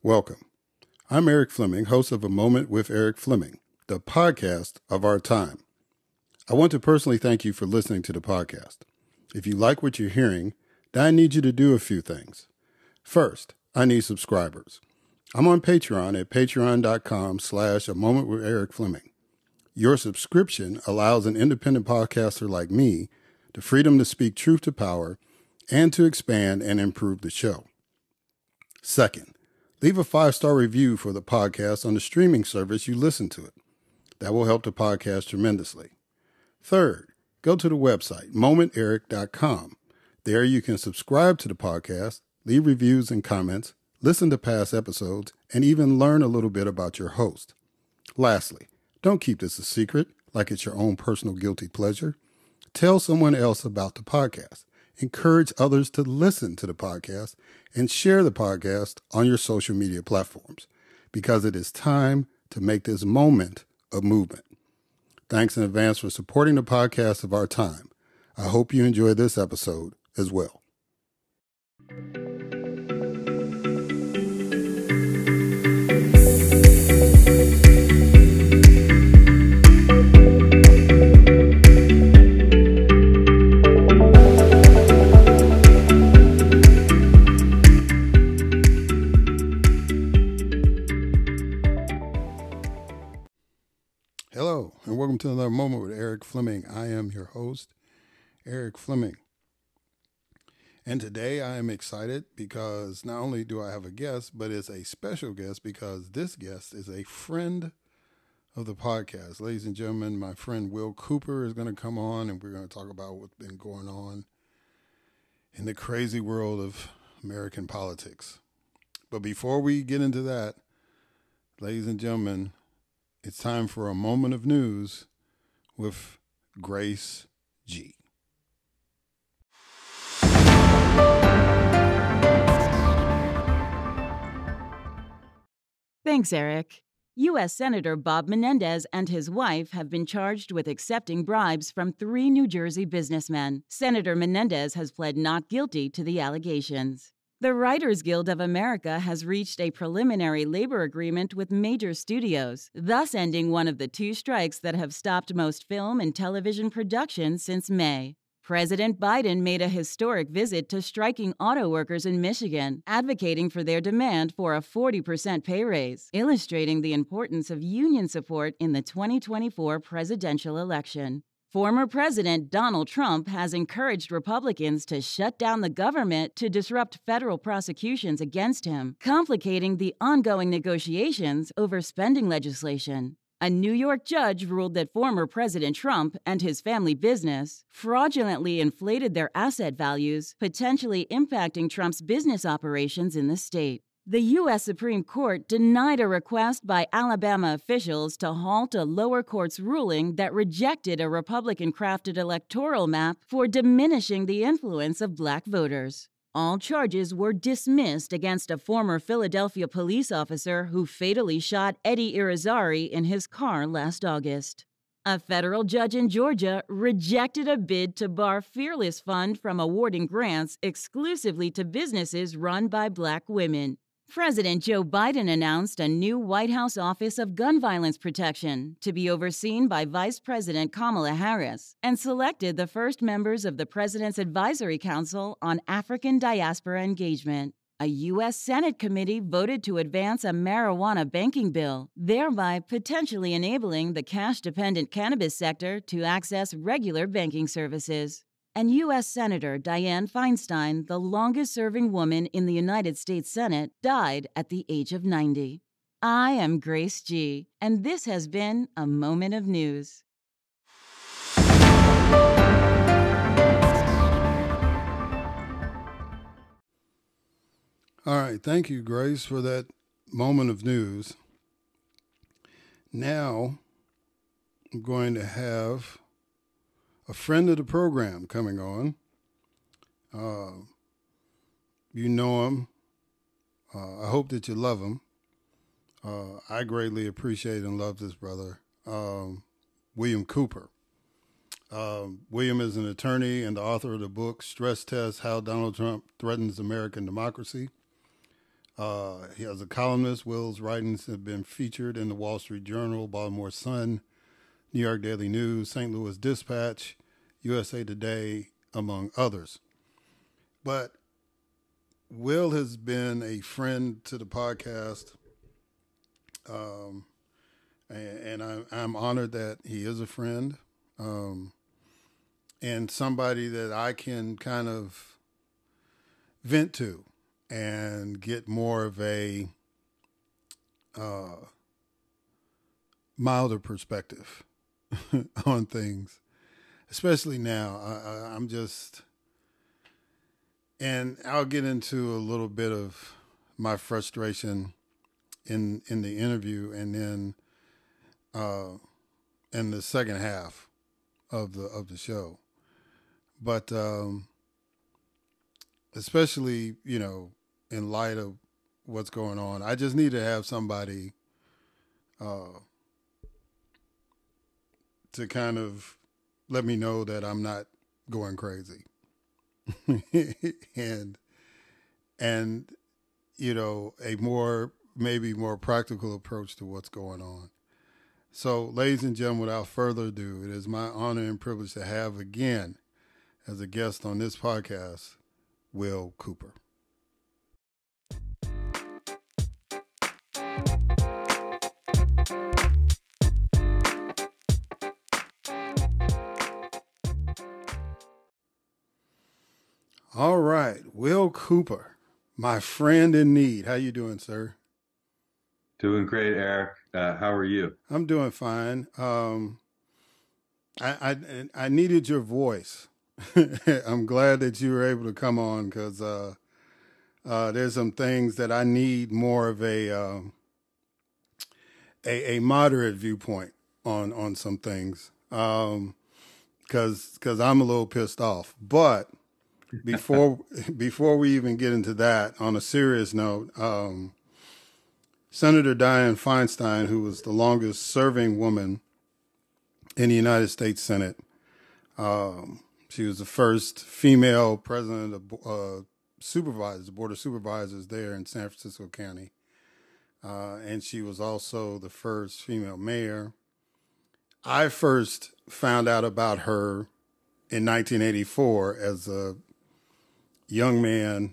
Welcome. I'm Eric Fleming, host of A Moment with Eric Fleming, the podcast of our time. I want to personally thank you for listening to the podcast. If you like what you're hearing, then I need you to do a few things. First, I need subscribers. I'm on Patreon at patreon.com/A Moment with Eric Fleming. Your subscription allows an independent podcaster like me the freedom to speak truth to power and to expand and improve the show. Second, leave a 5-star review for the podcast on the streaming service you listen to it. That will help the podcast tremendously. Third, go to the website, momenteric.com. There you can subscribe to the podcast, leave reviews and comments, listen to past episodes, and even learn a little bit about your host. Lastly, don't keep this a secret like it's your own personal guilty pleasure. Tell someone else about the podcast. Encourage others to listen to the podcast and share the podcast on your social media platforms because it is time to make this moment a movement. Thanks in advance for supporting the podcast of our time. I hope you enjoy this episode as well. Hello, and welcome to another Moment with Eric Fleming. I am your host, Eric Fleming. And today I am excited because not only do I have a guest, but it's a special guest because this guest is a friend of the podcast. Ladies and gentlemen, my friend Will Cooper is going to come on and we're going to talk about what's been going on in the crazy world of American politics. But before we get into that, ladies and gentlemen, it's time for a moment of news with Grace G. Thanks, Eric. U.S. Senator Bob Menendez and his wife have been charged with accepting bribes from 3 New Jersey businessmen. Senator Menendez has pled not guilty to the allegations. The Writers Guild of America has reached a preliminary labor agreement with major studios, thus ending one of the 2 strikes that have stopped most film and television production since May. President Biden made a historic visit to striking auto workers in Michigan, advocating for their demand for a 40% pay raise, illustrating the importance of union support in the 2024 presidential election. Former President Donald Trump has encouraged Republicans to shut down the government to disrupt federal prosecutions against him, complicating the ongoing negotiations over spending legislation. A New York judge ruled that former President Trump and his family business fraudulently inflated their asset values, potentially impacting Trump's business operations in the state. The U.S. Supreme Court denied a request by Alabama officials to halt a lower court's ruling that rejected a Republican-crafted electoral map for diminishing the influence of black voters. All charges were dismissed against a former Philadelphia police officer who fatally shot Eddie Irizarry in his car last August. A federal judge in Georgia rejected a bid to bar Fearless Fund from awarding grants exclusively to businesses run by black women. President Joe Biden announced a new White House Office of Gun Violence Protection to be overseen by Vice President Kamala Harris and selected the first members of the President's Advisory Council on African Diaspora Engagement. A U.S. Senate committee voted to advance a marijuana banking bill, thereby potentially enabling the cash-dependent cannabis sector to access regular banking services. And U.S. Senator Dianne Feinstein, the longest-serving woman in the United States Senate, died at the age of 90. I am Grace G., and this has been A Moment of News. All right, thank you, Grace, for that moment of news. Now, I'm going to have a friend of the program coming on. You know him. I hope that you love him. I greatly appreciate and love this brother, William Cooper. William is an attorney and the author of the book, Stress Test: How Donald Trump Threatens American Democracy. He has a columnist. Will's writings have been featured in the Wall Street Journal, Baltimore Sun, New York Daily News, St. Louis Dispatch, USA Today, among others. But Will has been a friend to the podcast, and I'm honored that he is a friend, and somebody that I can kind of vent to and get more of a milder perspective on things, especially now. I'm just, and I'll get into a little bit of my frustration in the interview, and then in the second half of the show. But especially, in light of what's going on, I just need to have somebody to kind of let me know that I'm not going crazy. and a maybe more practical approach to what's going on. So, ladies and gentlemen, without further ado, it is my honor and privilege to have again as a guest on this podcast, Will Cooper. All right, Will Cooper, my friend in need. How you doing, sir? Doing great, Eric. How are you? I'm doing fine. I needed your voice. I'm glad that you were able to come on because there's some things that I need more of a moderate viewpoint on some things because I'm a little pissed off. But before we even get into that, on a serious note, Senator Dianne Feinstein, who was the longest serving woman in the United States Senate, she was the first female president of supervisors, the Board of Supervisors there in San Francisco County. And she was also the first female mayor. I first found out about her in 1984 as a young man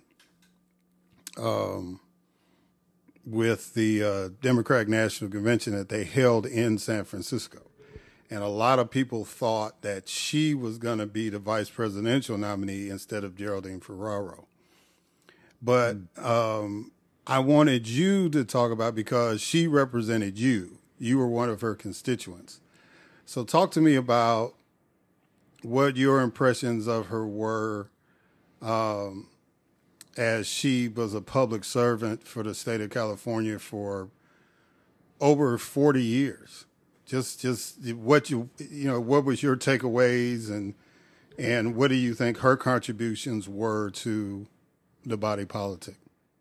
with the Democratic National Convention that they held in San Francisco. And a lot of people thought that she was going to be the vice presidential nominee instead of Geraldine Ferraro. But I wanted you to talk about, because she represented you. You were one of her constituents. So talk to me about what your impressions of her were as she was a public servant for the state of California for over 40 years. Just what what was your takeaways, and what do you think her contributions were to the body politic?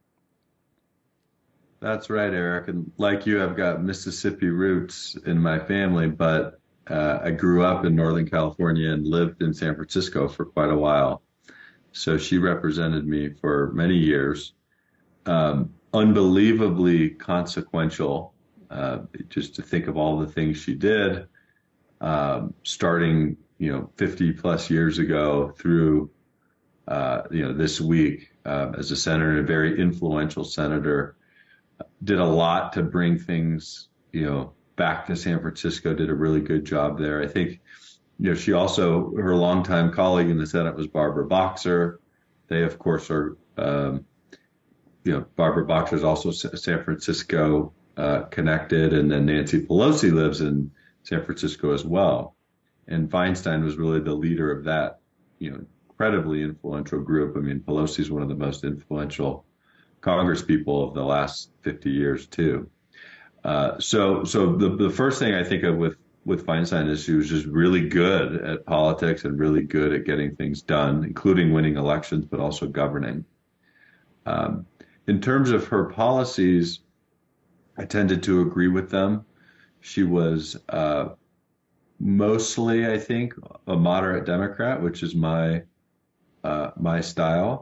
That's right, Eric. And like you, I've got Mississippi roots in my family, but I grew up in Northern California and lived in San Francisco for quite a while. So she represented me for many years. Unbelievably consequential, just to think of all the things she did, starting 50 plus years ago through this week as a senator, a very influential senator. Did a lot to bring things back to San Francisco. Did a really good job there. I think she also, her longtime colleague in the Senate was Barbara Boxer. They, of course, are, Barbara Boxer is also San Francisco connected, and then Nancy Pelosi lives in San Francisco as well. And Feinstein was really the leader of that, incredibly influential group. I mean, Pelosi is one of the most influential Congress people of the last 50 years too. So the first thing I think of with Feinstein is she was just really good at politics and really good at getting things done, including winning elections, but also governing. In terms of her policies, I tended to agree with them. She was mostly, I think, a moderate Democrat, which is my style.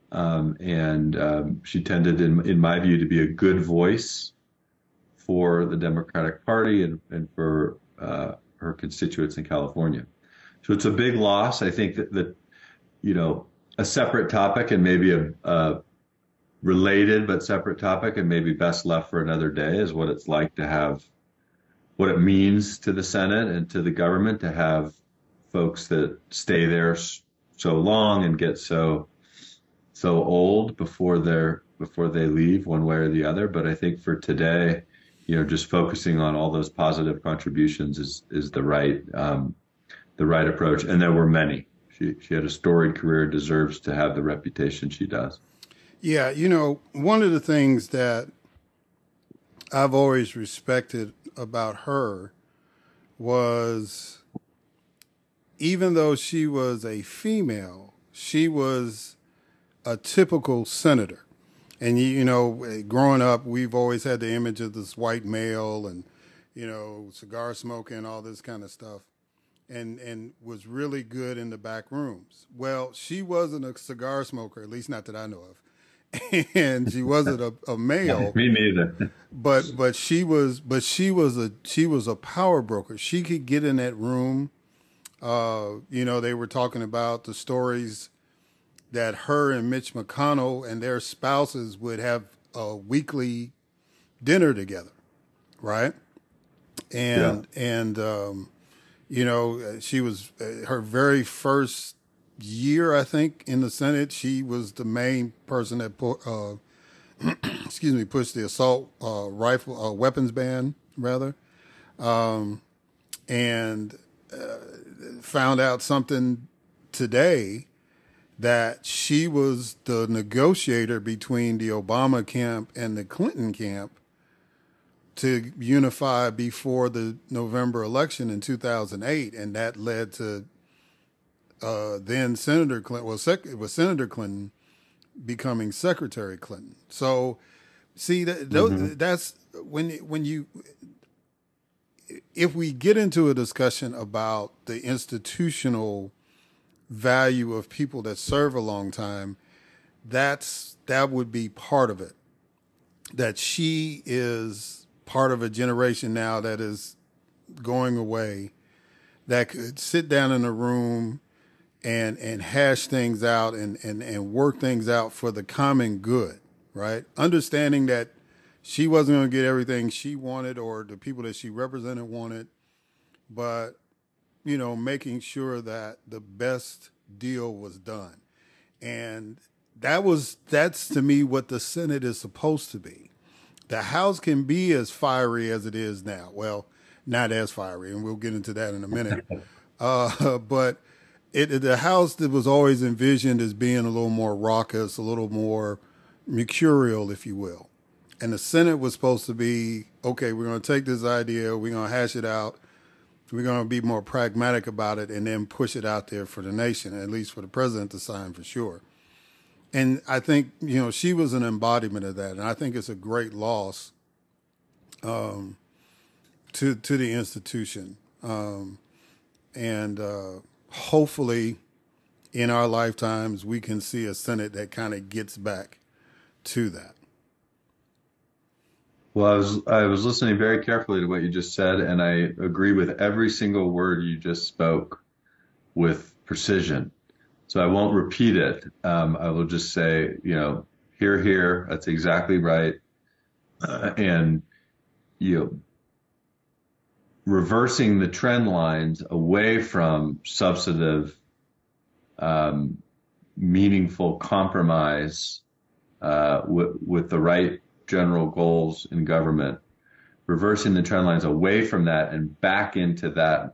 She tended, in my view, to be a good voice for the Democratic Party and for her constituents in California. So it's a big loss. I think that a separate topic and maybe a related but separate topic and maybe best left for another day is what it's like to have, what it means to the Senate and to the government to have folks that stay there so long and get so old before they leave one way or the other. But I think for today, just focusing on all those positive contributions is the right approach. And there were many. She had a storied career, deserves to have the reputation she does. Yeah, one of the things that I've always respected about her was, even though she was a female, she was a typical senator. And, growing up, we've always had the image of this white male and, cigar smoking, all this kind of stuff, and was really good in the back rooms. Well, she wasn't a cigar smoker, at least not that I know of. And she wasn't a male. Me neither. But she was a power broker. She could get in that room. They were talking about the stories that her and Mitch McConnell and their spouses would have a weekly dinner together, right? And she was her very first year, I think, in the Senate. She was the main person that pushed the assault rifle weapons ban, rather, and found out something today that she was the negotiator between the Obama camp and the Clinton camp to unify before the November election in 2008, and that led to then Senator Clinton. Well, it was Senator Clinton becoming Secretary Clinton. So, see, that's when you. If we get into a discussion about the institutional value of people that serve a long time, that would be part of it. That she is part of a generation now that is going away, that could sit down in a room and hash things out and work things out for the common good, right? Understanding that she wasn't going to get everything she wanted or the people that she represented wanted, but making sure that the best deal was done. And that's to me what the Senate is supposed to be. The House can be as fiery as it is now. Well, not as fiery, and we'll get into that in a minute. But the House that was always envisioned as being a little more raucous, a little more mercurial, if you will. And the Senate was supposed to be, okay, we're going to take this idea, we're going to hash it out, we're going to be more pragmatic about it, and then push it out there for the nation, at least for the president to sign for sure. And I think, she was an embodiment of that. And I think it's a great loss to the institution. And hopefully in our lifetimes, we can see a Senate that kind of gets back to that. Well, I was listening very carefully to what you just said, and I agree with every single word you just spoke with precision. So I won't repeat it. I will just say, here, that's exactly right. And, reversing the trend lines away from substantive, meaningful compromise with the right general goals in government, reversing the trend lines away from that and back into that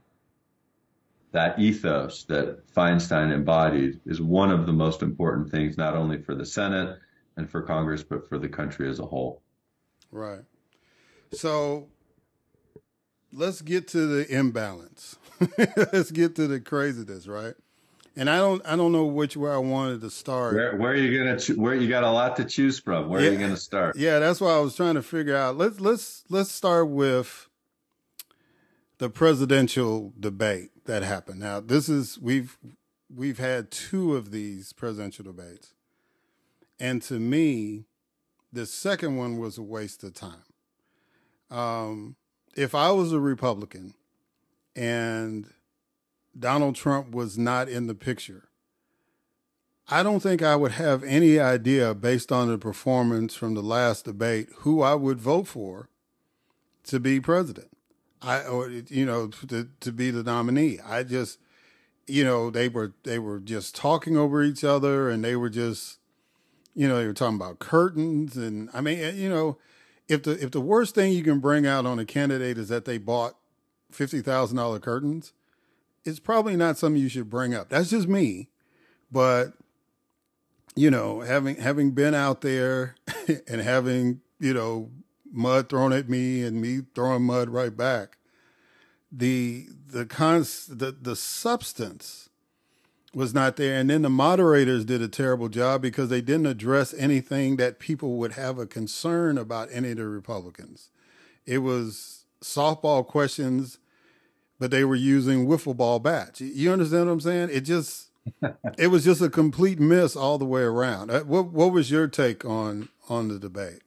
ethos that Feinstein embodied is one of the most important things, not only for the Senate and for Congress, but for the country as a whole. Right. So let's get to the imbalance. Let's get to the craziness, right? And I don't know which way I wanted to start. Where are you gonna? Where you got a lot to choose from? Where are you gonna start? Yeah, that's why I was trying to figure out. Let's start with the presidential debate that happened. Now, this is we've had two of these presidential debates, And to me, the second one was a waste of time. If I was a Republican and Donald Trump was not in the picture, I don't think I would have any idea, based on the performance from the last debate, who I would vote for to be president. To be the nominee. I just, they were just talking over each other, and they were just, they were talking about curtains, and I mean, if the worst thing you can bring out on a candidate is that they bought $50,000 curtains, it's probably not something you should bring up. That's just me, but having been out there and having mud thrown at me and me throwing mud right back, the substance was not there. And then the moderators did a terrible job because they didn't address anything that people would have a concern about any of the Republicans. It was softball questions, but they were using wiffle ball bats. You understand what I'm saying? It was just a complete miss all the way around. What was your take on the debate?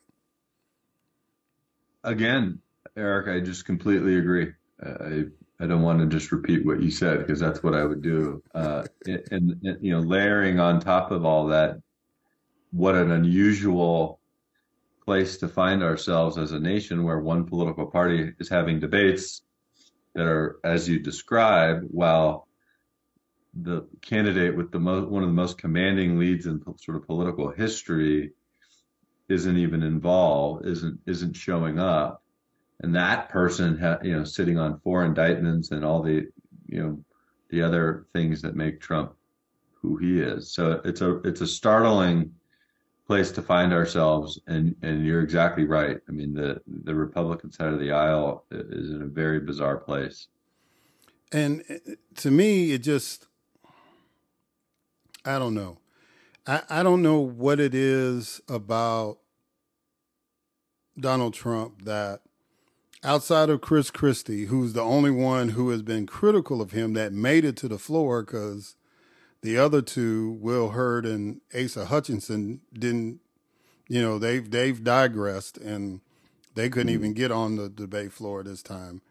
Again, Eric, I just completely agree. I don't want to just repeat what you said, because that's what I would do. And layering on top of all that, what an unusual place to find ourselves as a nation, where one political party is having debates that are, as you described, while the candidate with one of the most commanding leads in sort of political history isn't even involved, isn't showing up. And that person, sitting on 4 indictments and all the other things that make Trump who he is. So it's a startling place to find ourselves. And you're exactly right. I mean, the Republican side of the aisle is in a very bizarre place. And to me, it just, I don't know. I don't know what it is about Donald Trump that, outside of Chris Christie, who's the only one who has been critical of him, that made it to the floor, because the other two, Will Hurd and Asa Hutchinson, didn't, they've digressed, and they couldn't even get on the debate floor this time.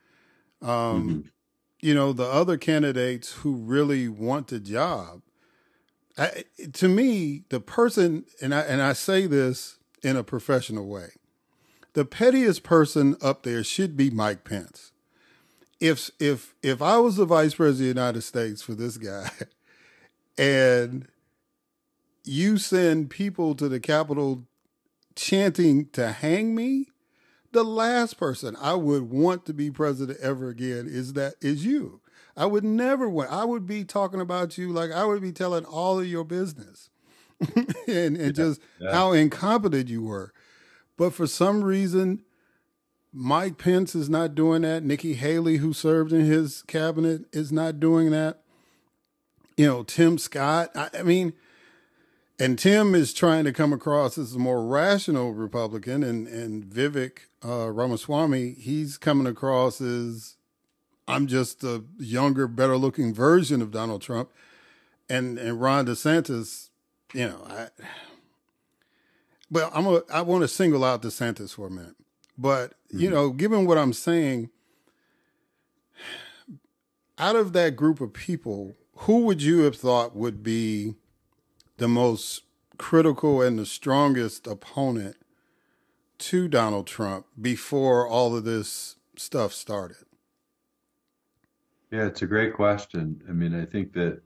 The other candidates who really want the job, to me, the person, and I say this in a professional way, the pettiest person up there should be Mike Pence. If I was the vice president of the United States for this guy, and you send people to the Capitol chanting to hang me, the last person I would want to be president ever again is you. I would never want. I would be talking about you like I would be telling all of your business, and just how incompetent you were. But for some reason, Mike Pence is not doing that. Nikki Haley, who served in his cabinet, is not doing that. Tim Scott. I mean, and Tim is trying to come across as a more rational Republican, and Vivek Ramaswamy, he's coming across as, I'm just a younger, better-looking version of Donald Trump. And Ron DeSantis, But I want to single out DeSantis for a minute. But, given what I'm saying, out of that group of people, who would you have thought would be the most critical and the strongest opponent to Donald Trump before all of this stuff started? Yeah, it's a great question. I mean, I think that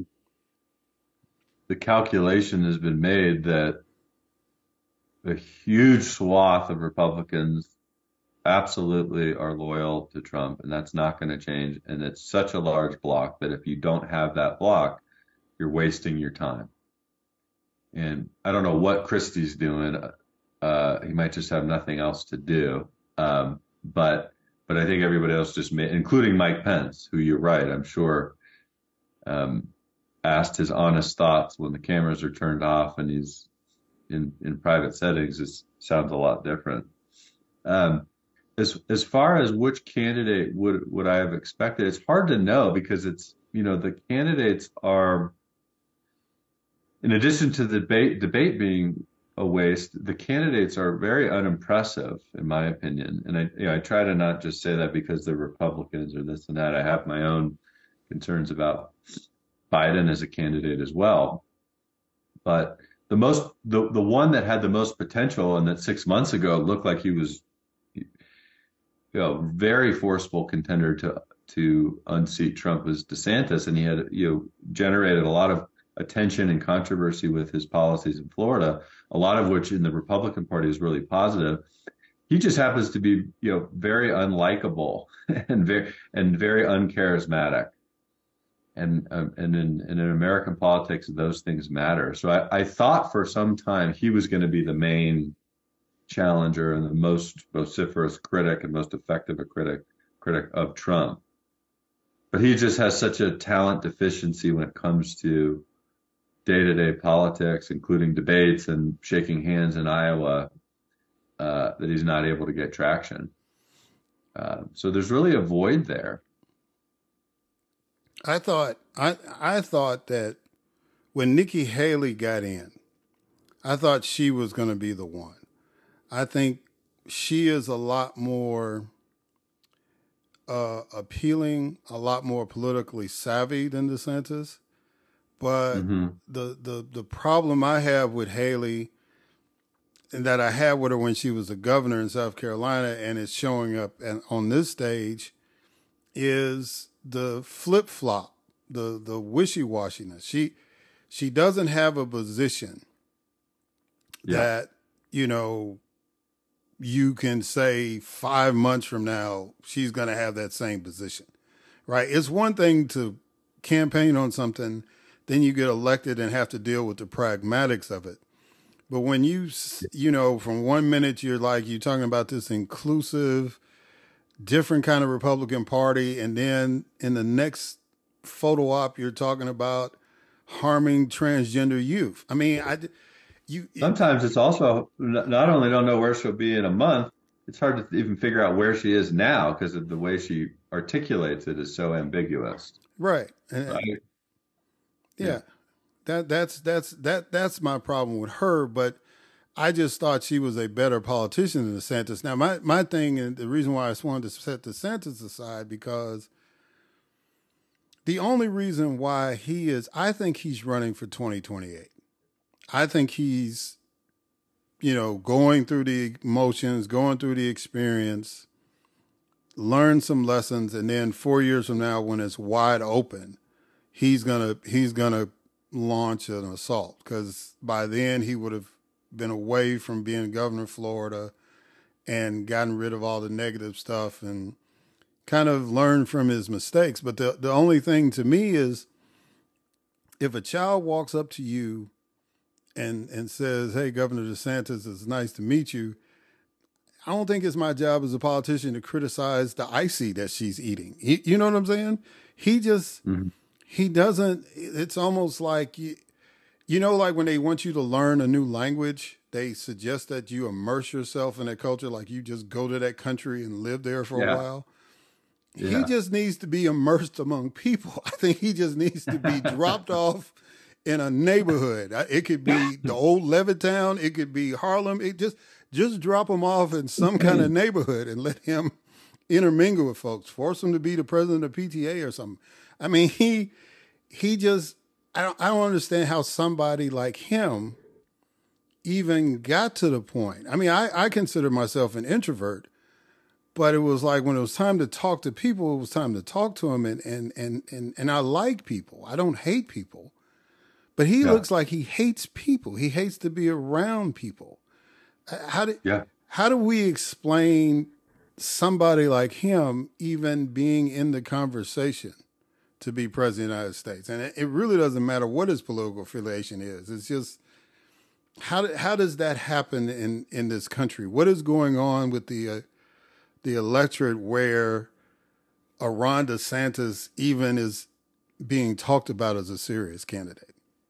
the calculation has been made that a huge swath of Republicans absolutely are loyal to Trump, and that's not going to change. And it's such a large block that if you don't have that block, you're wasting your time. And I don't know what Christie's doing. He might just have nothing else to do. But I think everybody else just made, including Mike Pence, who, you're right, I'm sure, asked his honest thoughts when the cameras are turned off and he's in private settings. It sounds a lot different. As far as which candidate would I have expected, it's hard to know, because it's, the candidates are, in addition to the debate being a waste, the candidates are very unimpressive, in my opinion. And I try to not just say that because they're Republicans or this and that. I have my own concerns about Biden as a candidate as well. But the one that had the most potential and that 6 months ago looked like he was, very forceful contender to unseat Trump was DeSantis, and he had, generated a lot of attention and controversy with his policies in Florida, a lot of which in the Republican Party is really positive. He just happens to be, very unlikable and very uncharismatic. And in American politics, those things matter. So I thought for some time he was going to be the main challenger and the most vociferous critic and most effective critic of Trump. But he just has such a talent deficiency when it comes to day-to-day politics, including debates and shaking hands in Iowa, that he's not able to get traction. So there's really a void there. I thought that when Nikki Haley got in, I thought she was going to be the one. I think she is a lot more appealing, a lot more politically savvy than DeSantis. But the problem I have with Haley, and that I had with her when she was a governor in South Carolina, and it's showing up on this stage, is the flip flop, the wishy-washiness. She doesn't have a position that, you can say 5 months from now, she's going to have that same position, right? It's one thing to campaign on something, then you get elected and have to deal with the pragmatics of it. But when from 1 minute, you're talking about this inclusive, different kind of Republican Party, and then in the next photo op, you're talking about harming transgender youth. I mean, sometimes it's also not only don't know where she'll be in a month, it's hard to even figure out where she is now because of the way she articulates it is so ambiguous. Right. Right? Yeah. That's my problem with her, but I just thought she was a better politician than DeSantis. Now, my thing, and the reason why I just wanted to set DeSantis aside, because the only reason why I think he's running for 2028. I think he's, going through the motions, going through the experience, learn some lessons, and then 4 years from now, when it's wide open, he's gonna launch an assault, because by then he would have been away from being governor of Florida and gotten rid of all the negative stuff and kind of learned from his mistakes. But the only thing to me is, if a child walks up to you and says, "Hey, Governor DeSantis, it's nice to meet you," I don't think it's my job as a politician to criticize the icy that she's eating. You know what I'm saying? He just, he doesn't, it's almost like, like when they want you to learn a new language, they suggest that you immerse yourself in that culture, like you just go to that country and live there for a while. Yeah. He just needs to be immersed among people. I think he just needs to be dropped off in a neighborhood. It could be the old Levittown. It could be Harlem. It just drop him off in some kind of neighborhood and let him intermingle with folks. Force him to be the president of PTA or something. I mean, he just, I don't understand how somebody like him even got to the point. I mean, I consider myself an introvert, but it was like when it was time to talk to people, it was time to talk to them. And I like people. I don't hate people. But he looks like he hates people. He hates to be around people. How do we explain somebody like him even being in the conversation to be president of the United States? And it really doesn't matter what his political affiliation is. It's just, how does that happen in this country? What is going on with the electorate where a Ron DeSantis even is being talked about as a serious candidate?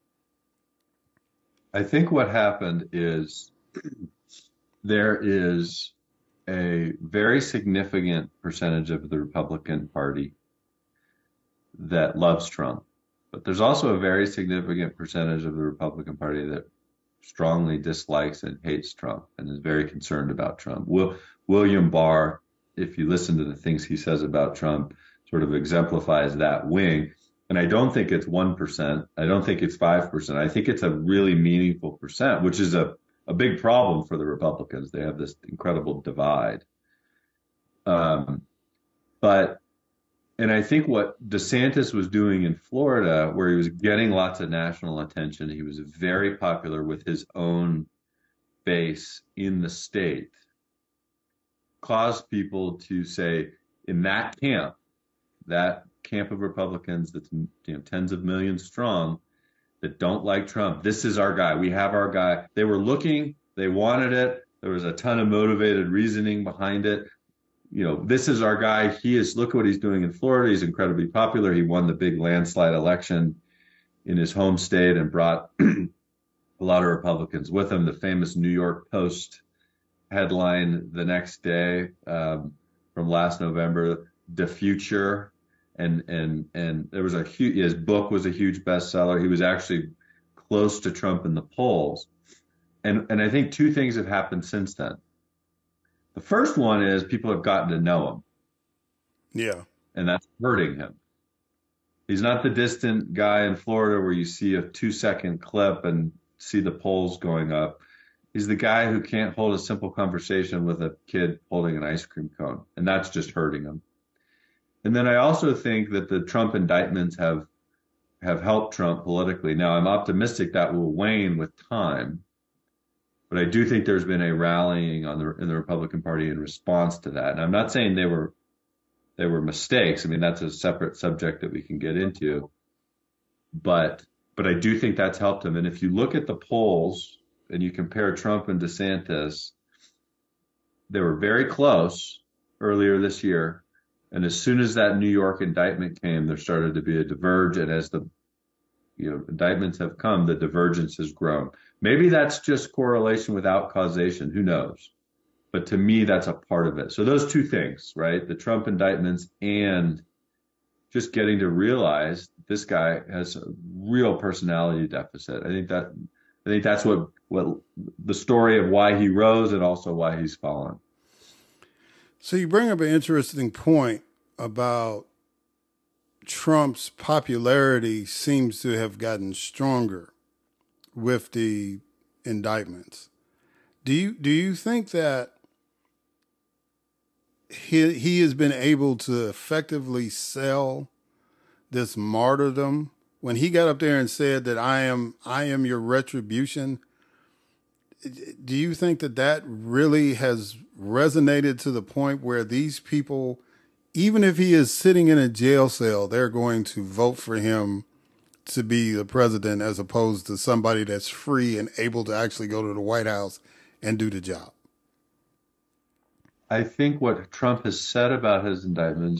I think what happened is there is a very significant percentage of the Republican Party that loves Trump, But there's also a very significant percentage of the Republican Party that strongly dislikes and hates Trump and is very concerned about Trump. William Barr, if you listen to the things he says about Trump, sort of exemplifies that wing. And I don't think it's 1%. I don't think it's 5%. I think it's a really meaningful percent, which is a big problem for the Republicans. They have this incredible divide. And I think what DeSantis was doing in Florida, where he was getting lots of national attention, he was very popular with his own base in the state, caused people to say, in that camp of Republicans that's tens of millions strong, that don't like Trump, this is our guy. We have our guy. They were looking, they wanted it. There was a ton of motivated reasoning behind it. This is our guy. Look what he's doing in Florida. He's incredibly popular. He won the big landslide election in his home state and brought a lot of Republicans with him. The famous New York Post headline the next day from last November, "The Future," and there was his book was a huge bestseller. He was actually close to Trump in the polls, and I think two things have happened since then. The first one is people have gotten to know him. Yeah. And that's hurting him. He's not the distant guy in Florida where you see a 2-second clip and see the polls going up. He's the guy who can't hold a simple conversation with a kid holding an ice cream cone. And that's just hurting him. And then I also think that the Trump indictments have helped Trump politically. Now, I'm optimistic that will wane with time. But I do think there's been a rallying in the Republican Party in response to that. And I'm not saying they were mistakes. I mean, that's a separate subject that we can get into. But I do think that's helped him. And if you look at the polls and you compare Trump and DeSantis, they were very close earlier this year. And as soon as that New York indictment came, there started to be a divergence. And as the indictments have come, the divergence has grown. Maybe that's just correlation without causation. Who knows? But to me, that's a part of it. So those two things, right? The Trump indictments and just getting to realize this guy has a real personality deficit. I think that's what the story of why he rose and also why he's fallen. So you bring up an interesting point about Trump's popularity seems to have gotten stronger with the indictments. Do you think that he has been able to effectively sell this martyrdom? When he got up there and said that I am your retribution, do you think that really has resonated to the point where these people, even if he is sitting in a jail cell, they're going to vote for him to be the president as opposed to somebody that's free and able to actually go to the White House and do the job? I think what Trump has said about his indictments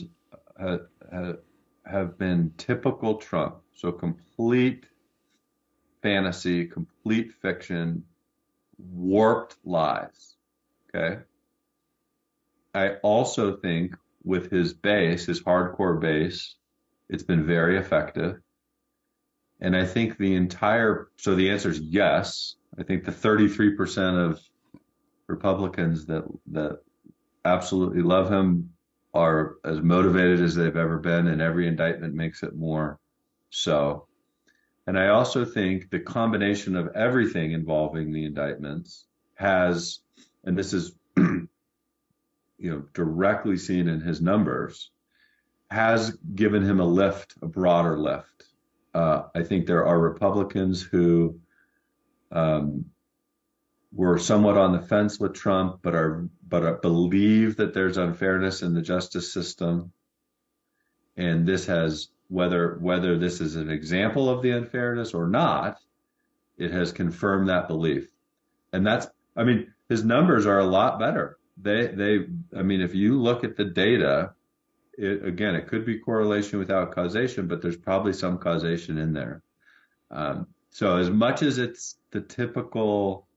have been typical Trump. So complete fantasy, complete fiction, warped lies. Okay. I also think with his base, his hardcore base, it's been very effective. And I think so the answer is yes. I think the 33% of Republicans that absolutely love him are as motivated as they've ever been, and every indictment makes it more so. And I also think the combination of everything involving the indictments has, and this is directly seen in his numbers, has given him a lift, a broader lift. I think there are Republicans who were somewhat on the fence with Trump, but believe that there's unfairness in the justice system, and this has whether this is an example of the unfairness or not, it has confirmed that belief, and his numbers are a lot better. If you look at the data. It could be correlation without causation, but there's probably some causation in there. So as much as it's the typical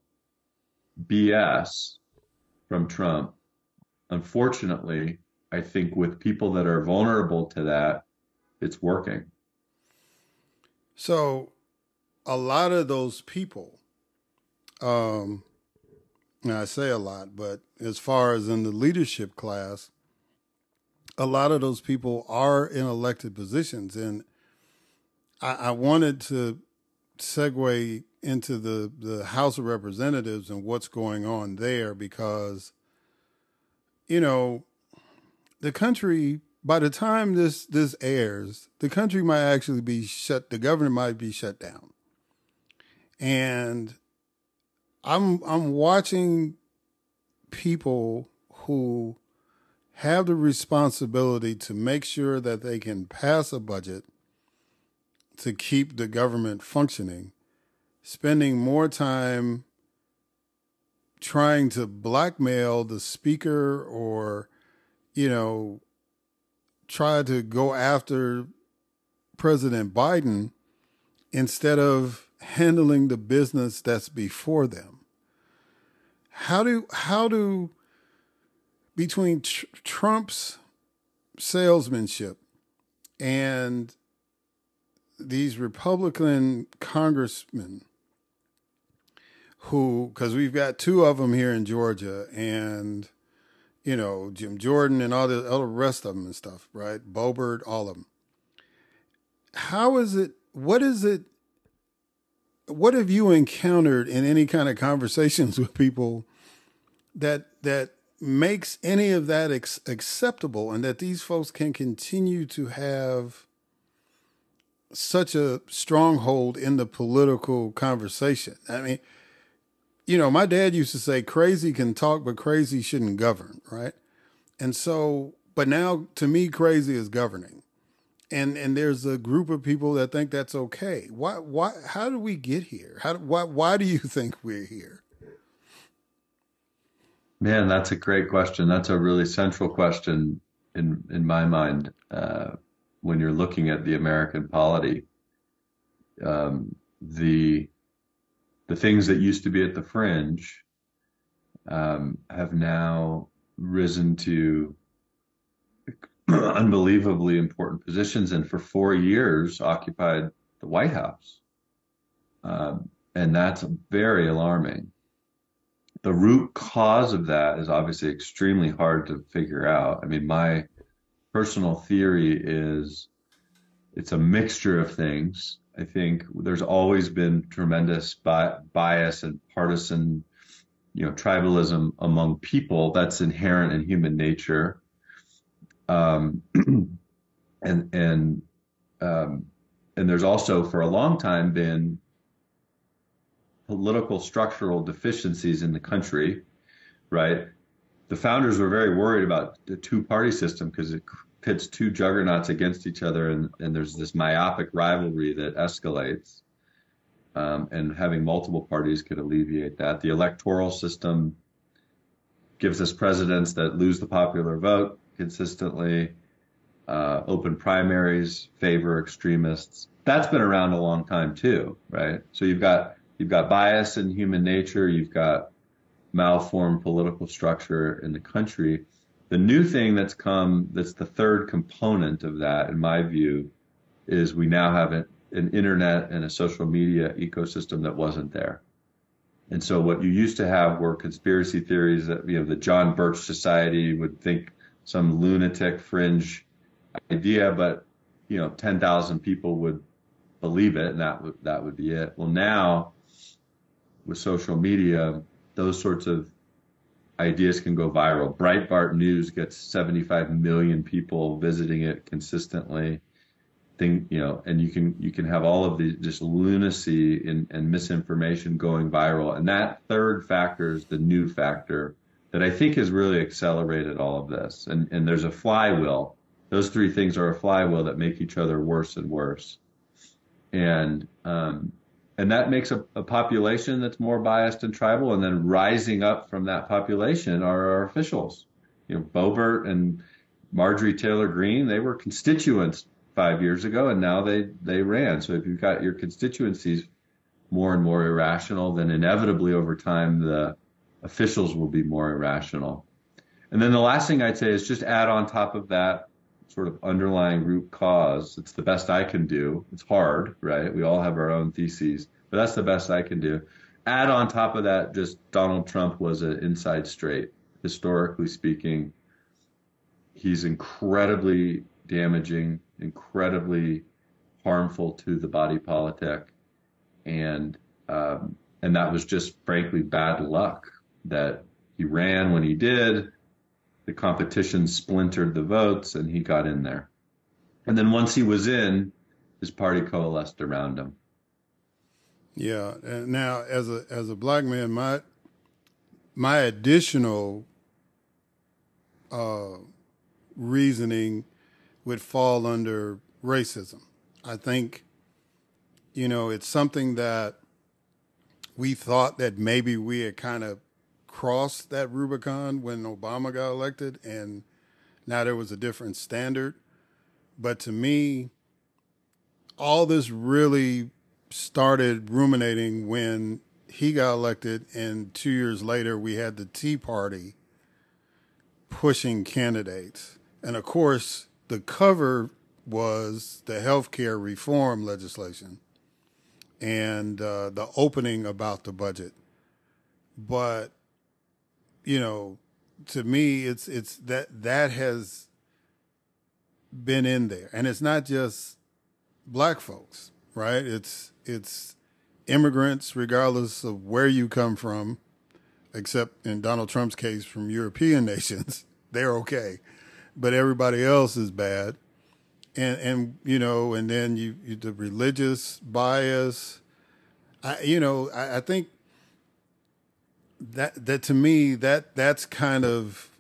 BS from Trump, unfortunately, I think with people that are vulnerable to that, it's working. So a lot of those people, and I say a lot, but as far as in the leadership class, a lot of those people are in elected positions. And I wanted to segue into the House of Representatives and what's going on there because, you know, the country, by the time this airs, the country might actually be the government might be shut down. And I'm watching people who have the responsibility to make sure that they can pass a budget to keep the government functioning, spending more time trying to blackmail the speaker or, try to go after President Biden instead of handling the business that's before them. How do between Trump's salesmanship and these Republican congressmen who, because we've got two of them here in Georgia and, Jim Jordan and all the rest of them and stuff, right? Boebert, all of them. What have you encountered in any kind of conversations with people that makes any of that acceptable and that these folks can continue to have such a stronghold in the political conversation? I mean, my dad used to say crazy can talk, but crazy shouldn't govern, right? And so, but now to me, crazy is governing. And there's a group of people that think that's okay. Why, how did we get here? Why do you think we're here? Man, that's a great question. That's a really central question in my mind when you're looking at the American polity. The things that used to be at the fringe have now risen to unbelievably important positions, and for 4 years occupied the White House. And that's very alarming. The root cause of that is obviously extremely hard to figure out. I mean, my personal theory is it's a mixture of things. I think there's always been tremendous bias and partisan, tribalism among people. That's inherent in human nature. And there's also for a long time been political structural deficiencies in the country, right? The founders were very worried about the two-party system because it pits two juggernauts against each other, and there's this myopic rivalry that escalates. And having multiple parties could alleviate that. The electoral system gives us presidents that lose the popular vote consistently. Open primaries favor extremists. That's been around a long time too, right? So you've got bias in human nature. You've got malformed political structure in the country. The new thing that's come, that's the third component of that, in my view, is we now have an internet and a social media ecosystem that wasn't there. And so what you used to have were conspiracy theories that, the John Birch Society would think some lunatic fringe idea, but, 10,000 people would believe it, and that would be it. Well, now with social media, those sorts of ideas can go viral. Breitbart News gets 75 million people visiting it consistently. And you can have all of these just lunacy and misinformation going viral. And that third factor is the new factor that I think has really accelerated all of this. And there's a flywheel. Those three things are a flywheel that make each other worse and worse. And that makes a population that's more biased and tribal, and then rising up from that population are our officials. Boebert and Marjorie Taylor Greene, they were constituents 5 years ago, and now they ran. So if you've got your constituencies more and more irrational, then inevitably over time the officials will be more irrational. And then the last thing I'd say is just add on top of that sort of underlying root cause. It's the best I can do. It's hard, right? We all have our own theses, but that's the best I can do. Add on top of that, just Donald Trump was an inside straight. Historically speaking, he's incredibly damaging, incredibly harmful to the body politic, and that was just frankly bad luck that he ran when he did. The competition splintered the votes, and he got in there. And then once he was in, his party coalesced around him. Yeah. And now, as a black man, my additional reasoning would fall under racism. I think, it's something that we thought that maybe we had kind of crossed that Rubicon when Obama got elected, and now there was a different standard. But to me, all this really started ruminating when he got elected, and 2 years later we had the Tea Party pushing candidates. And of course, the cover was the healthcare reform legislation and the opening about the budget. But, to me, it's that has been in there. And it's not just black folks, right? It's immigrants, regardless of where you come from, except in Donald Trump's case from European nations. They're okay. But everybody else is bad. And and then you the religious bias. I think that to me that's kind of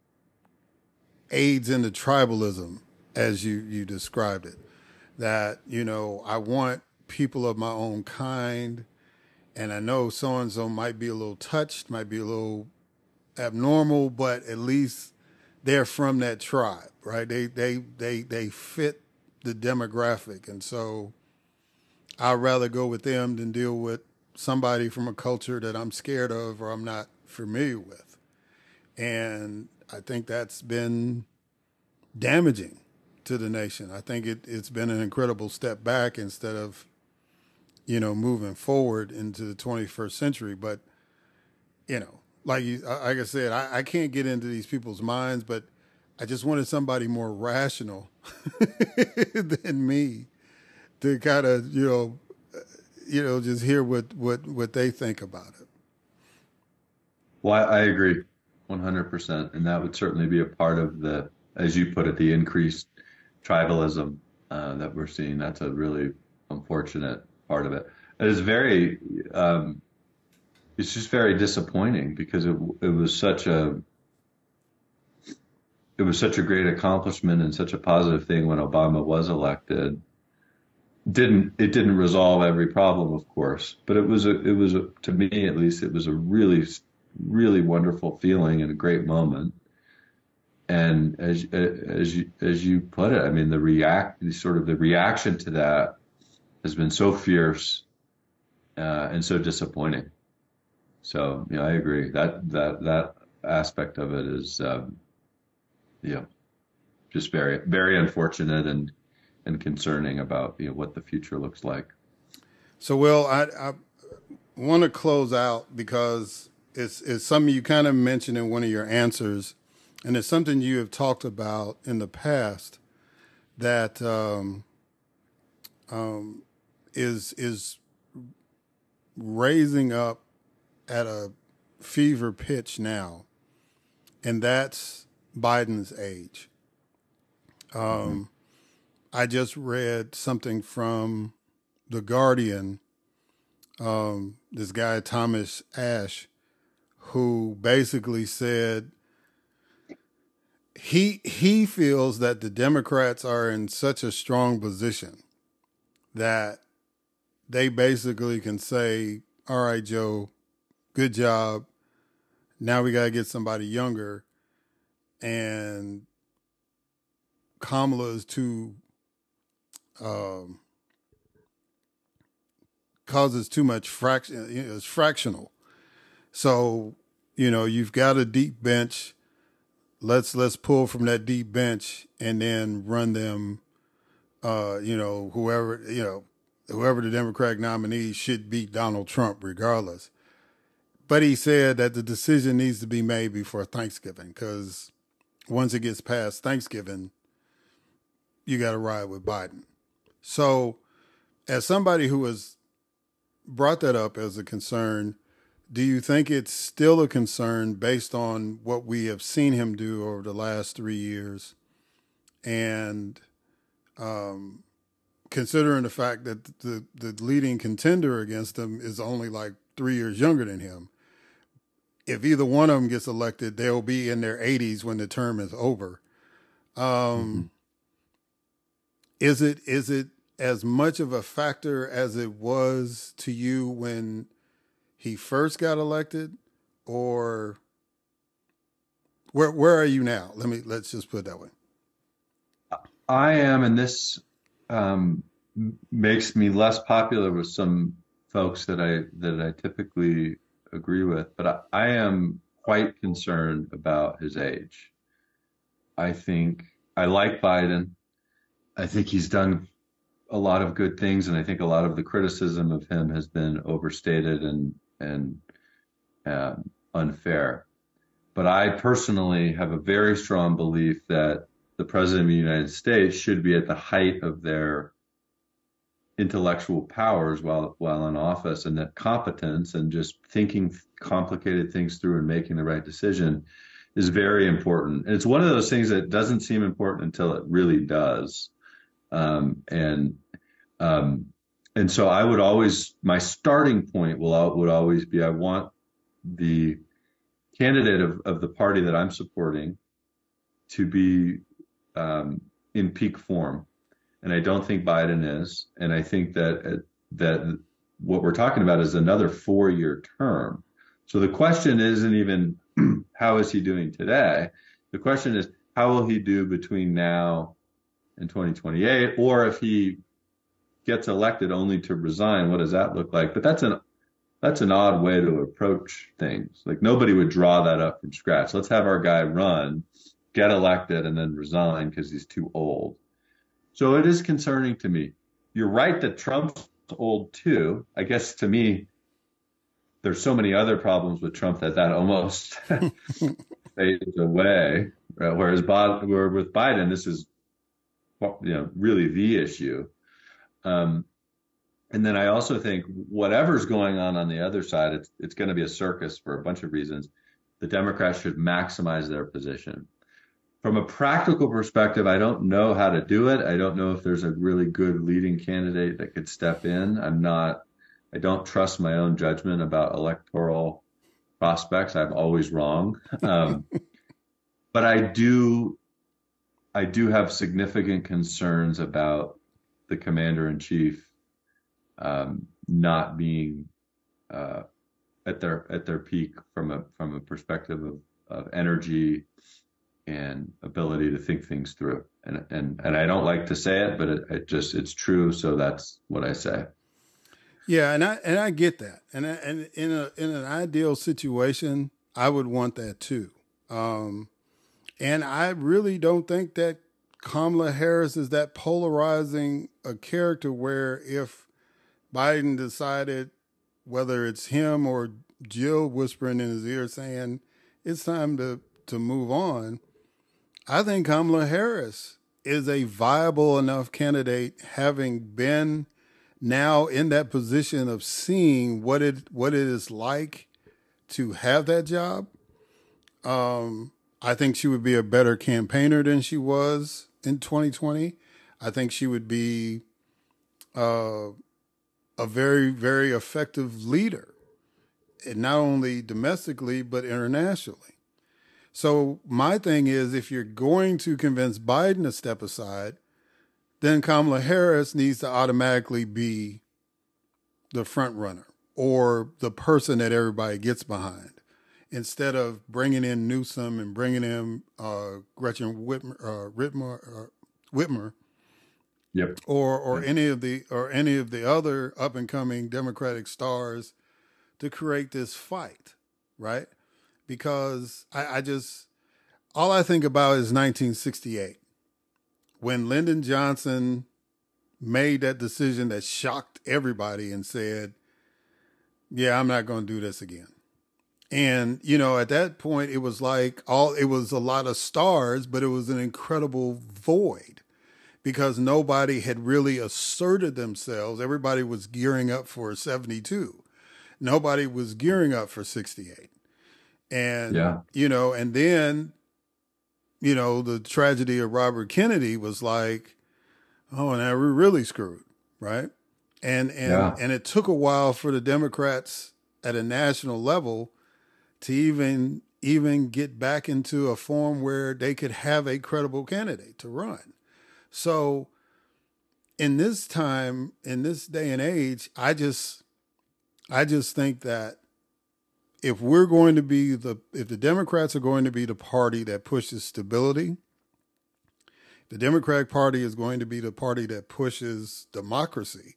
aids into tribalism as you described it. That, I want people of my own kind, and I know so-and-so might be a little touched, might be a little abnormal, but at least they're from that tribe, right? They fit the demographic. And so I'd rather go with them than deal with somebody from a culture that I'm scared of or I'm not familiar with. And I think that's been damaging to the nation. I think it's been an incredible step back instead of, moving forward into the 21st century. But, like I said, I can't get into these people's minds, but I just wanted somebody more rational than me to kind of, just hear what they think about it. Well, I agree 100%. And that would certainly be a part of the, as you put it, the increased tribalism that we're seeing. That's a really unfortunate part of it. It is very, it's just very disappointing because it was such a great accomplishment and such a positive thing when Obama was elected. It didn't resolve every problem, of course, but it was to me at least, it was a really, really wonderful feeling and a great moment. And as you put it, I mean, the reaction to that has been so fierce and so disappointing. So, I agree that aspect of it is, just very, very unfortunate and concerning about what the future looks like. So, Will, I want to close out because it's something you kind of mentioned in one of your answers, and it's something you have talked about in the past that is raising up at a fever pitch now, and that's Biden's age. I just read something from The Guardian, this guy, Thomas Ashe, who basically said he feels that the Democrats are in such a strong position that they basically can say, all right, Joe, good job. Now we got to get somebody younger. And Kamala is too, causes too much fraction. It's fractional. So, you've got a deep bench. let's pull from that deep bench and then run them. Whoever the Democratic nominee should beat Donald Trump regardless. But he said that the decision needs to be made before Thanksgiving, because once it gets past Thanksgiving, you got to ride with Biden. So as somebody who has brought that up as a concern, do you think it's still a concern based on what we have seen him do over the last 3 years? And considering the fact that the leading contender against him is only like 3 years younger than him, if either one of them gets elected, they'll be in their 80s when the term is over. Is it as much of a factor as it was to you when he first got elected, or where are you now? Let's just put it that way. I am, and this makes me less popular with some folks that I typically agree with, but I am quite concerned about his age. I think I like Biden. I think he's done a lot of good things, and I think a lot of the criticism of him has been overstated and unfair. But I personally have a very strong belief that the President of the United States should be at the height of their intellectual powers while in office, and that competence and just thinking complicated things through and making the right decision is very important. And it's one of those things that doesn't seem important until it really does. And so I would always, my starting point would always be, I want the candidate of the party that I'm supporting to be in peak form. And I don't think Biden is. And I think that what we're talking about is another 4-year term. So the question isn't even how is he doing today? The question is, how will he do between now and 2028? Or if he gets elected only to resign, what does that look like? But that's an odd way to approach things. Like, nobody would draw that up from scratch. Let's have our guy run, get elected, and then resign because he's too old. So it is concerning to me. You're right that Trump's old too. I guess to me, there's so many other problems with Trump that almost fades away. Whereas with Biden, this is really the issue. And then I also think whatever's going on the other side, it's going to be a circus for a bunch of reasons. The Democrats should maximize their position. From a practical perspective, I don't know how to do it. I don't know if there's a really good leading candidate that could step in. I don't trust my own judgment about electoral prospects. I'm always wrong. But I do have significant concerns about the commander-in-chief not being at their peak from a perspective of energy and ability to think things through. And I don't like to say it, but it's true. So that's what I say. Yeah. And I get that. And in an ideal situation, I would want that too. And I really don't think that Kamala Harris is that polarizing a character where if Biden decided, whether it's him or Jill whispering in his ear saying it's time to move on, I think Kamala Harris is a viable enough candidate, having been now in that position of seeing what it is like to have that job. I think she would be a better campaigner than she was in 2020. I think she would be a very, very effective leader, and not only domestically, but internationally. So my thing is, if you're going to convince Biden to step aside, then Kamala Harris needs to automatically be the front runner or the person that everybody gets behind, instead of bringing in Newsom and bringing in Gretchen Whitmer, yep, or any of the other up and coming Democratic stars to create this fight, right? Because all I think about is 1968, when Lyndon Johnson made that decision that shocked everybody and said, yeah, I'm not going to do this again. And, you know, at that point, it was like it was a lot of stars, but it was an incredible void because nobody had really asserted themselves. Everybody was gearing up for 72. Nobody was gearing up for 68. And, you know, and then, you know, the tragedy of Robert Kennedy was like, oh, now we're really screwed, right? And it took a while for the Democrats at a national level to even get back into a form where they could have a credible candidate to run. So in this time, in this day and age, I just think that if the Democrats are going to be the party that pushes stability, the Democratic Party is going to be the party that pushes democracy,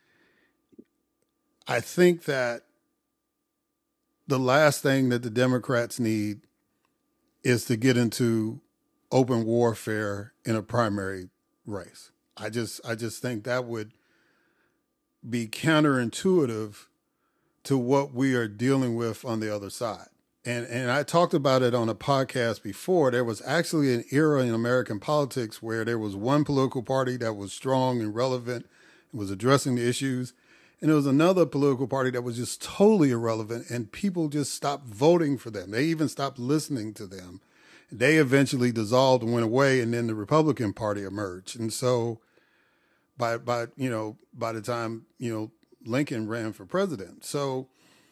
I think that the last thing that the Democrats need is to get into open warfare in a primary race. I just think that would be counterintuitive to what we are dealing with on the other side. And I talked about it on a podcast before. There was actually an era in American politics where there was one political party that was strong and relevant and was addressing the issues. And there was another political party that was just totally irrelevant, and people just stopped voting for them. They even stopped listening to them. They eventually dissolved and went away, and then the Republican Party emerged. And so by the time, you know, Lincoln ran for president. So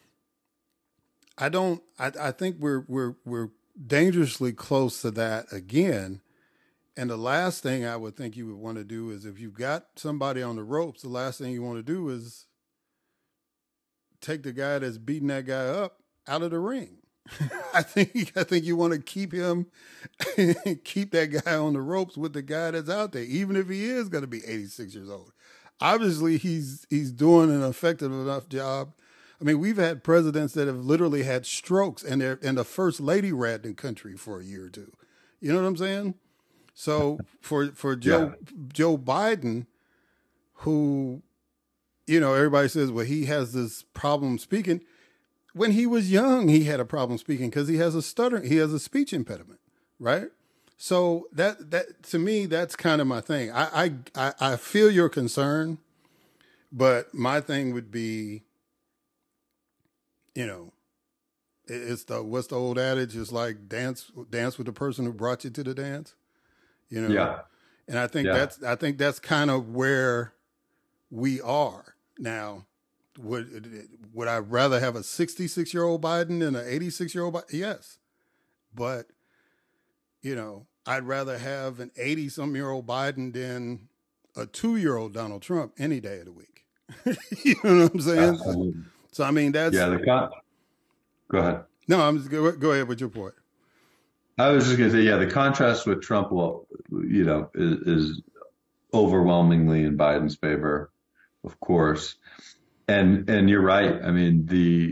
I think we're dangerously close to that again. And the last thing I would think you would want to do is, if you've got somebody on the ropes, the last thing you want to do is take the guy that's beating that guy up out of the ring. I think you want to keep him, keep that guy on the ropes with the guy that's out there, even if he is going to be 86 years old. Obviously, he's doing an effective enough job. I mean, we've had presidents that have literally had strokes, and the first lady ran the country for a year or two. You know what I'm saying? So for Joe Biden, who, you know, everybody says, well, he has this problem speaking. When he was young, he had a problem speaking because he has a stutter. He has a speech impediment, right? So that to me, that's kind of my thing. I feel your concern, but my thing would be, you know, what's the old adage? It's like dance with the person who brought you to the dance, you know? Yeah. And I think that's kind of where we are now. Would I rather have a 66-year-old Biden than an 86-year-old Biden? Yes. But, you know, I'd rather have an 80-something-year-old Biden than a 2-year-old Donald Trump any day of the week. You know what I'm saying? Absolutely. So, I mean, that's... Yeah, go ahead. No, I'm just go ahead with your point. I was just going to say, yeah, the contrast with Trump, well, you know, is overwhelmingly in Biden's favor, of course. And you're right. I mean,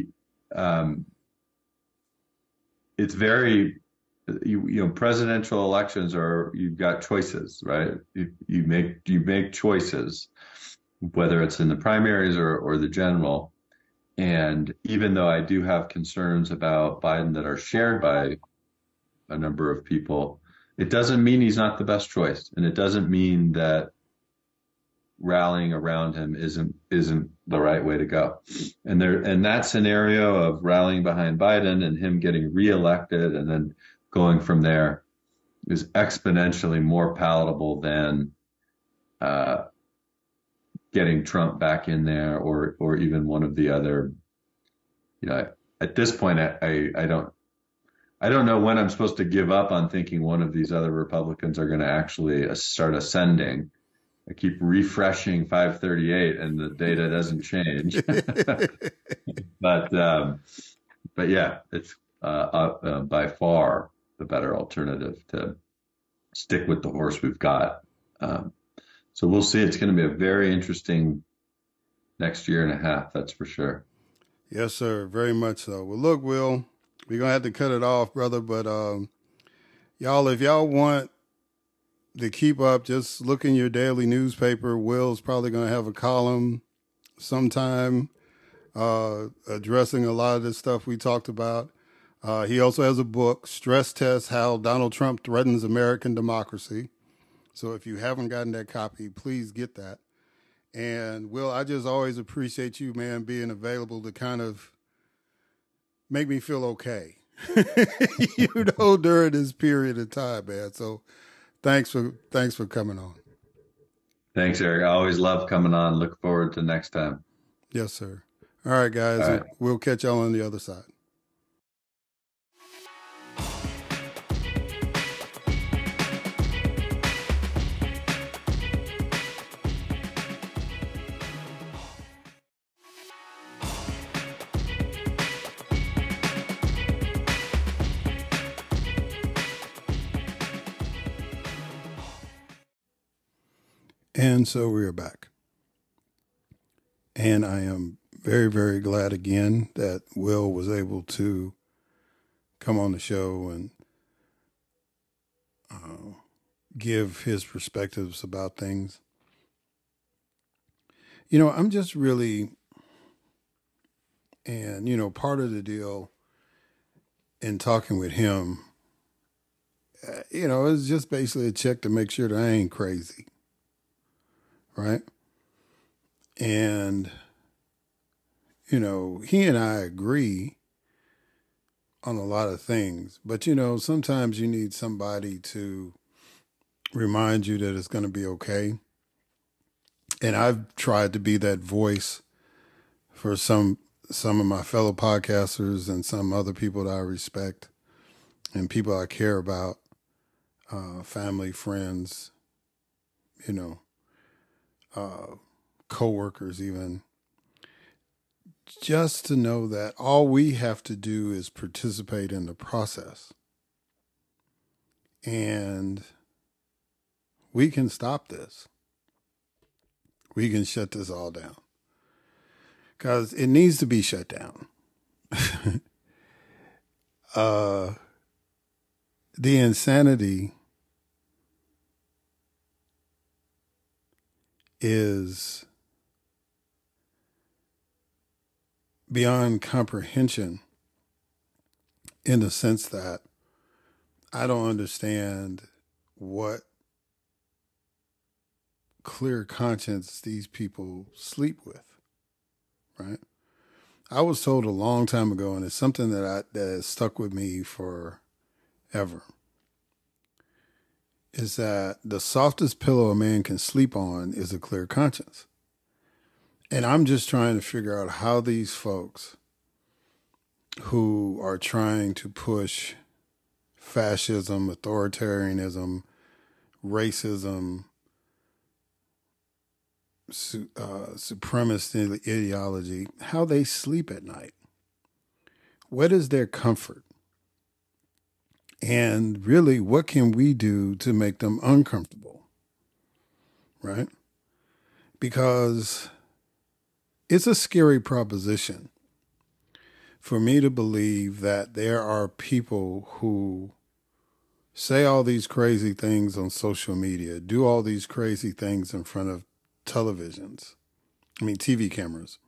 it's very, you know, presidential elections you've got choices, right? You make choices, whether it's in the primaries or the general. And even though I do have concerns about Biden that are shared by a number of people, it doesn't mean he's not the best choice. And it doesn't mean that rallying around him isn't the right way to go. And that scenario of rallying behind Biden and him getting reelected and then going from there is exponentially more palatable than getting Trump back in there or even one of the other. You know, at this point, I don't know when I'm supposed to give up on thinking one of these other Republicans are going to actually start ascending. I keep refreshing 538 and the data doesn't change. But yeah, it's by far the better alternative to stick with the horse we've got. So we'll see. It's going to be a very interesting next year and a half. That's for sure. Yes, sir. Very much so. Well, look, Will, we're going to have to cut it off, brother. But, Y'all, if y'all want to keep up, just look in your daily newspaper. Will's probably going to have a column sometime addressing a lot of this stuff we talked about. He also has a book, Stress Test: How Donald Trump Threatens American Democracy. So if you haven't gotten that copy, please get that. And Will, I just always appreciate you, man, being available to kind of make me feel okay, during this period of time, man. So thanks for coming on. Thanks, Eric. I always love coming on. Look forward to next time. Yes, sir. All right, guys. All right. We'll catch y'all on the other side. And so we are back. And I am very, very glad again that Will was able to come on the show and give his perspectives about things. I'm just really, and, part of the deal in talking with him, it's just basically a check to make sure that I ain't crazy. Right? And, he and I agree on a lot of things, but, sometimes you need somebody to remind you that it's going to be okay. And I've tried to be that voice for some of my fellow podcasters and some other people that I respect and people I care about, family, friends, co-workers even, just to know that all we have to do is participate in the process. And we can stop this. We can shut this all down. Because it needs to be shut down. The insanity is beyond comprehension in the sense that I don't understand what clear conscience these people sleep with, right? I was told a long time ago, and it's something that has stuck with me forever, is that the softest pillow a man can sleep on is a clear conscience. And I'm just trying to figure out how these folks who are trying to push fascism, authoritarianism, racism, supremacist ideology, how they sleep at night. What is their comfort? And really, what can we do to make them uncomfortable? Right? Because it's a scary proposition for me to believe that there are people who say all these crazy things on social media, do all these crazy things in front of TV cameras,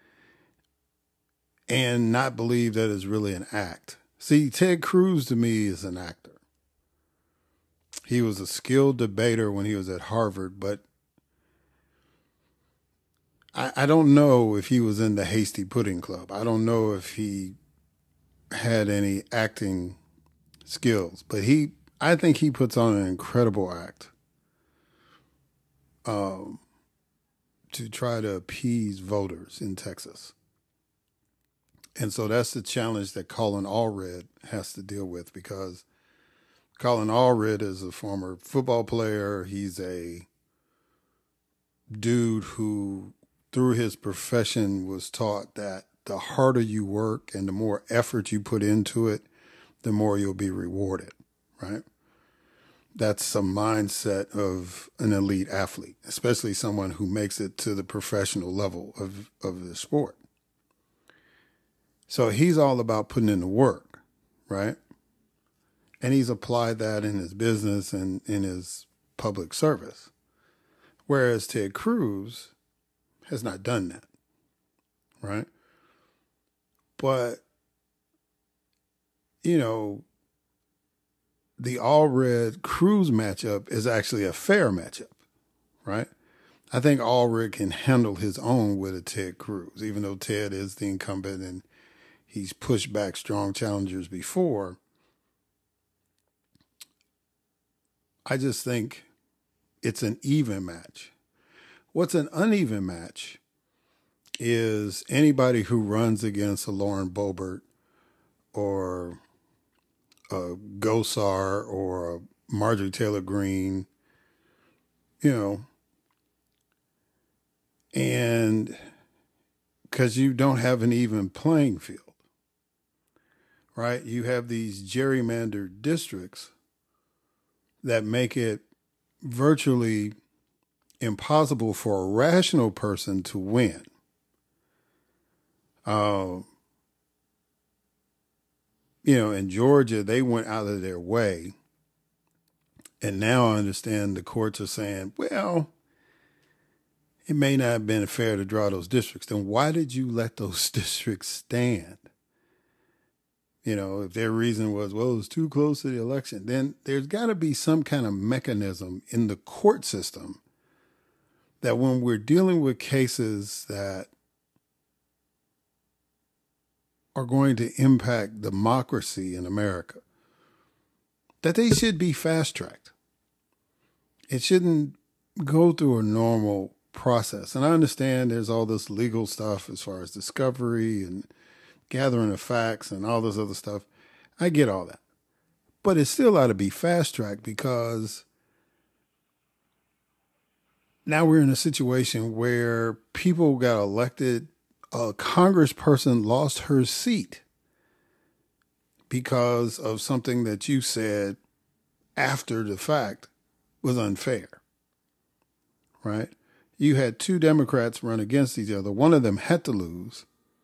and not believe that it's really an act. See, Ted Cruz to me is an actor. He was a skilled debater when he was at Harvard, but I don't know if he was in the Hasty Pudding Club. I don't know if he had any acting skills, but I think he puts on an incredible act to try to appease voters in Texas. And so that's the challenge that Colin Allred has to deal with, because Colin Allred is a former football player. He's a dude who, through his profession, was taught that the harder you work and the more effort you put into it, the more you'll be rewarded, right? That's a mindset of an elite athlete, especially someone who makes it to the professional level of the sport. So he's all about putting in the work, right? And he's applied that in his business and in his public service. Whereas Ted Cruz has not done that, right? But, you know, the Allred Cruz matchup is actually a fair matchup, right? I think Allred can handle his own with a Ted Cruz, even though Ted is the incumbent and he's pushed back strong challengers before. I just think it's an even match. What's an uneven match is anybody who runs against a Lauren Boebert or a Gosar or a Marjorie Taylor Greene, you know, and because you don't have an even playing field, right? You have these gerrymandered districts that make it virtually impossible for a rational person to win. You know, in Georgia, they went out of their way. And now I understand the courts are saying, well, it may not have been fair to draw those districts. Then why did you let those districts stand? You know, if their reason was, well, it was too close to the election, then there's got to be some kind of mechanism in the court system that when we're dealing with cases that are going to impact democracy in America, that they should be fast-tracked. It shouldn't go through a normal process. And I understand there's all this legal stuff as far as discovery and gathering of facts and all this other stuff. I get all that. But it still ought to be fast-tracked because now we're in a situation where people got elected. A congressperson lost her seat because of something that you said after the fact was unfair, right? You had two Democrats run against each other. One of them had to lose.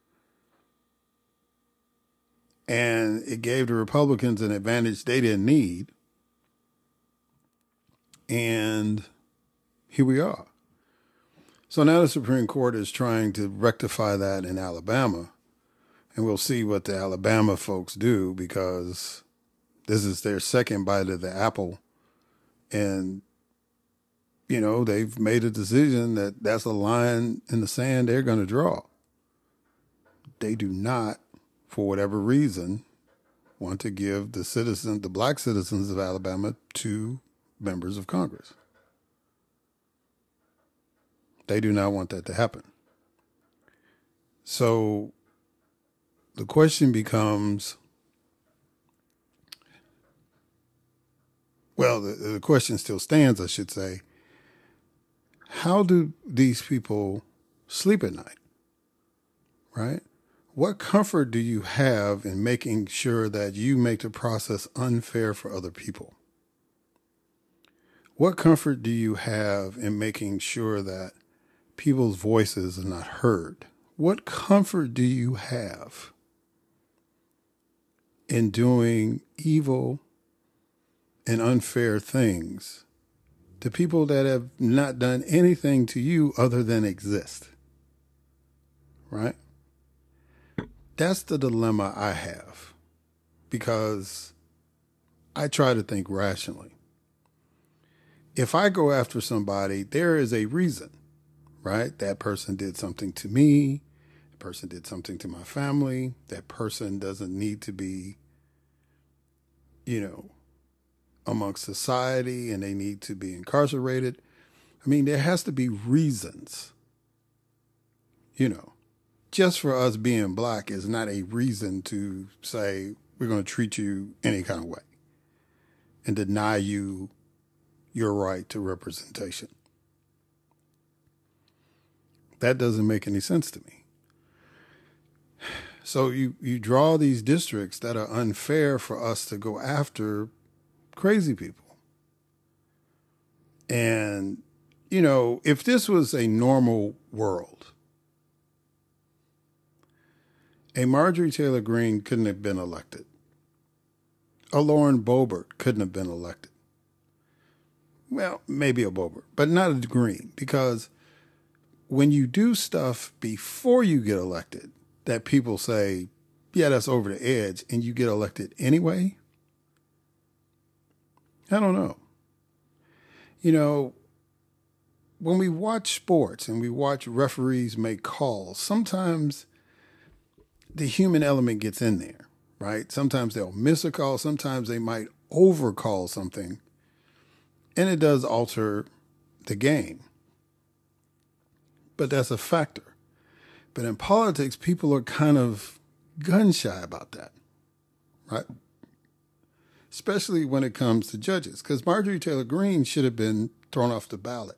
And it gave the Republicans an advantage they didn't need. And here we are. So now the Supreme Court is trying to rectify that in Alabama. And we'll see what the Alabama folks do because this is their second bite of the apple. And, you know, they've made a decision that that's a line in the sand they're going to draw. They do not, for whatever reason, want to give the black citizens of Alabama 2 members of Congress. They do not want that to happen. So the question becomes, well, the question still stands, I should say. How do these people sleep at night, right? What comfort do you have in making sure that you make the process unfair for other people? What comfort do you have in making sure that people's voices are not heard? What comfort do you have in doing evil and unfair things to people that have not done anything to you other than exist? Right? That's the dilemma I have because I try to think rationally. If I go after somebody, there is a reason. Right? That person did something to me. That person did something to my family. That person doesn't need to be, you know, amongst society and they need to be incarcerated. I mean, there has to be reasons, you know. Just for us being black is not a reason to say we're going to treat you any kind of way and deny you your right to representation. That doesn't make any sense to me. So you draw these districts that are unfair for us to go after crazy people. And, you know, if this was a normal world, a Marjorie Taylor Greene couldn't have been elected. a Lauren Boebert couldn't have been elected. Well, maybe a Boebert, but not a Green, because when you do stuff before you get elected that people say, yeah, that's over the edge, and you get elected anyway, I don't know. You know, when we watch sports and we watch referees make calls, sometimes the human element gets in there, right? Sometimes they'll miss a call. Sometimes they might overcall something, and it does alter the game. But that's a factor. But in politics, people are kind of gun shy about that, right? Especially when it comes to judges, because Marjorie Taylor Greene should have been thrown off the ballot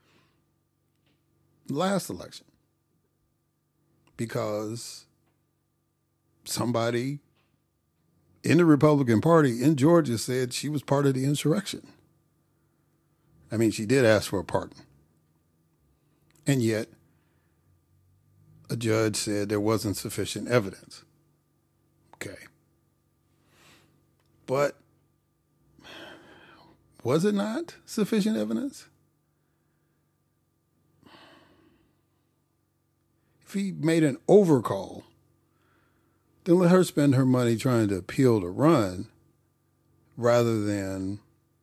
last election because somebody in the Republican Party in Georgia said she was part of the insurrection. I mean, she did ask for a pardon. And yet, a judge said there wasn't sufficient evidence. Okay. But was it not sufficient evidence? If he made an overcall, then let her spend her money trying to appeal to run rather than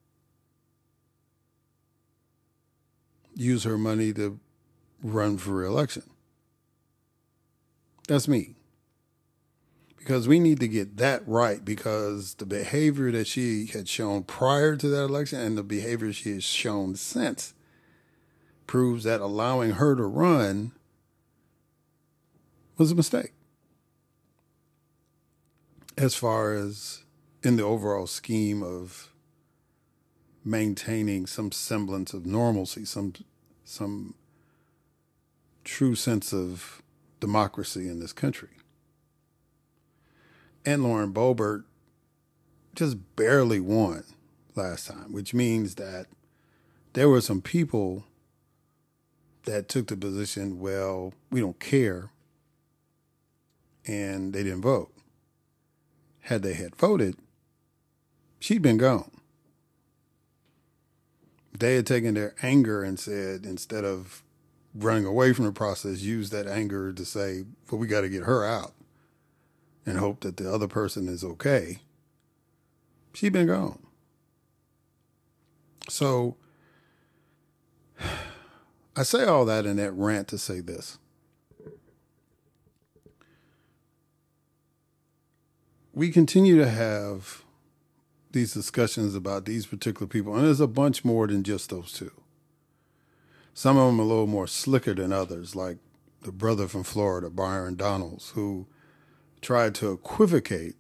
use her money to run for re-election. That's me. Because we need to get that right, because the behavior that she had shown prior to that election and the behavior she has shown since proves that allowing her to run was a mistake. As far as in the overall scheme of maintaining some semblance of normalcy, some true sense of democracy in this country. And Lauren Boebert just barely won last time, which means that there were some people that took the position, well, we don't care, and they didn't vote. Had they had voted, she'd been gone. They had taken their anger and said, instead of running away from the process, use that anger to say, well, we got to get her out and hope that the other person is okay. She'd been gone. So I say all that in that rant to say this. We continue to have these discussions about these particular people, and there's a bunch more than just those two. Some of them are a little more slicker than others, like the brother from Florida, Byron Donalds, who tried to equivocate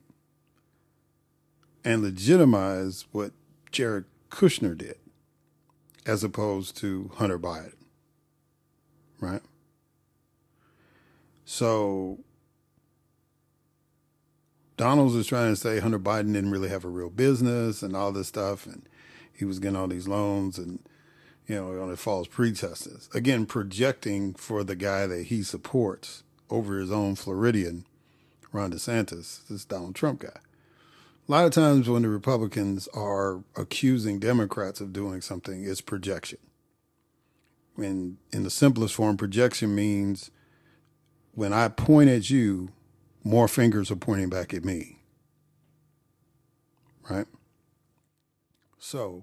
and legitimize what Jared Kushner did, as opposed to Hunter Biden, right? So Donalds is trying to say Hunter Biden didn't really have a real business and all this stuff, and he was getting all these loans and, you know, on a false pretenses. Again, projecting for the guy that he supports over his own Floridian, Ron DeSantis, this Donald Trump guy. A lot of times when the Republicans are accusing Democrats of doing something, it's projection. When in the simplest form, projection means when I point at you, more fingers are pointing back at me. Right? So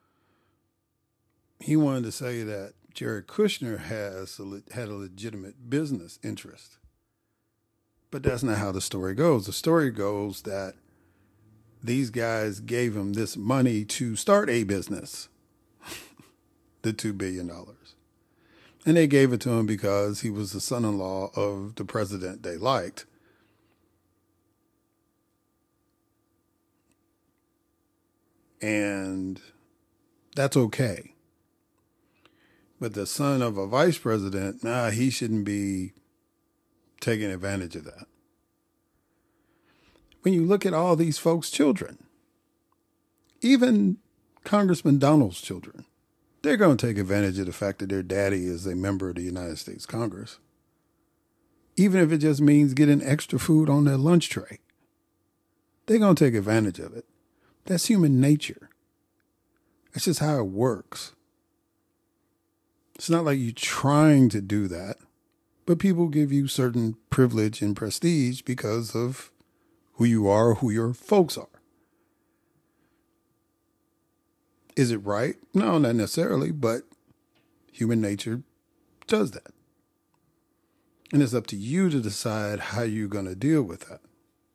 he wanted to say that Jared Kushner had a legitimate business interest. But that's not how the story goes. The story goes that these guys gave him this money to start a business, the $2 billion. And they gave it to him because he was the son-in-law of the president they liked. And that's okay. But the son of a vice president, he shouldn't be taking advantage of that. When you look at all these folks' children, even Congressman Donald's children, they're going to take advantage of the fact that their daddy is a member of the United States Congress. Even if it just means getting extra food on their lunch tray. They're going to take advantage of it. That's human nature. That's just how it works. It's not like you're trying to do that, but people give you certain privilege and prestige because of who you are, who your folks are. Is it right? No, not necessarily, but human nature does that. And it's up to you to decide how you're going to deal with that.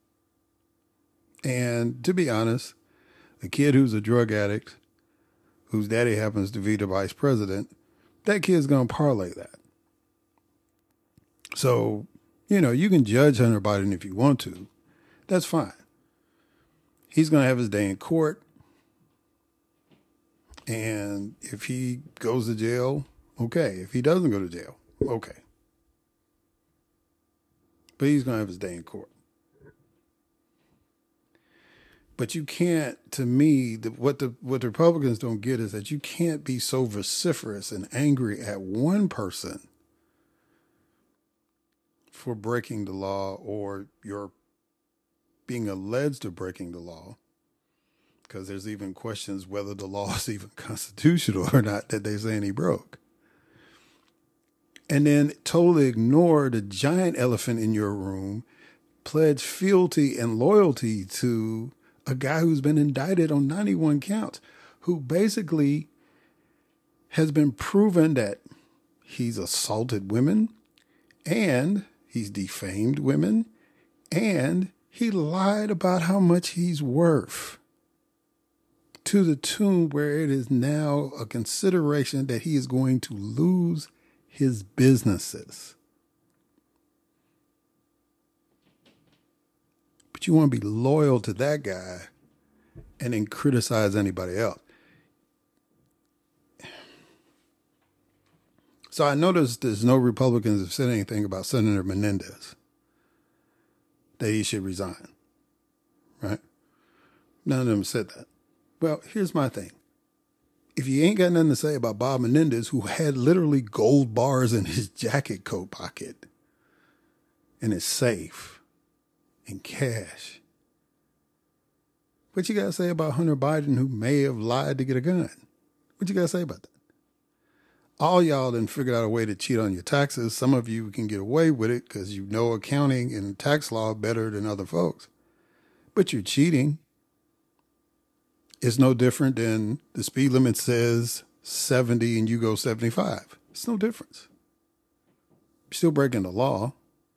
And to be honest, a kid who's a drug addict, whose daddy happens to be the vice president, that kid's going to parlay that. So, you can judge Hunter Biden if you want to. That's fine. He's going to have his day in court. And if he goes to jail, okay. If he doesn't go to jail, okay. But he's going to have his day in court. But you can't, to me, what the Republicans don't get is that you can't be so vociferous and angry at one person for breaking the law or you're being alleged of breaking the law, because there's even questions whether the law is even constitutional or not that they're saying he broke. And then totally ignore the giant elephant in your room, pledge fealty and loyalty to a guy who's been indicted on 91 counts, who basically has been proven that he's assaulted women and he's defamed women and he lied about how much he's worth, to the tune where it is now a consideration that he is going to lose his businesses. But you want to be loyal to that guy and then criticize anybody else. So I noticed there's no Republicans have said anything about Senator Menendez, that he should resign, right? None of them said that. Well, here's my thing. If you ain't got nothing to say about Bob Menendez, who had literally gold bars in his jacket coat pocket and his safe and cash, what you got to say about Hunter Biden, who may have lied to get a gun? What you got to say about that? All y'all done figured out a way to cheat on your taxes. Some of you can get away with it because you know accounting and tax law better than other folks. But you're cheating. It's no different than the speed limit says 70 and you go 75. It's no difference. You're still breaking the law.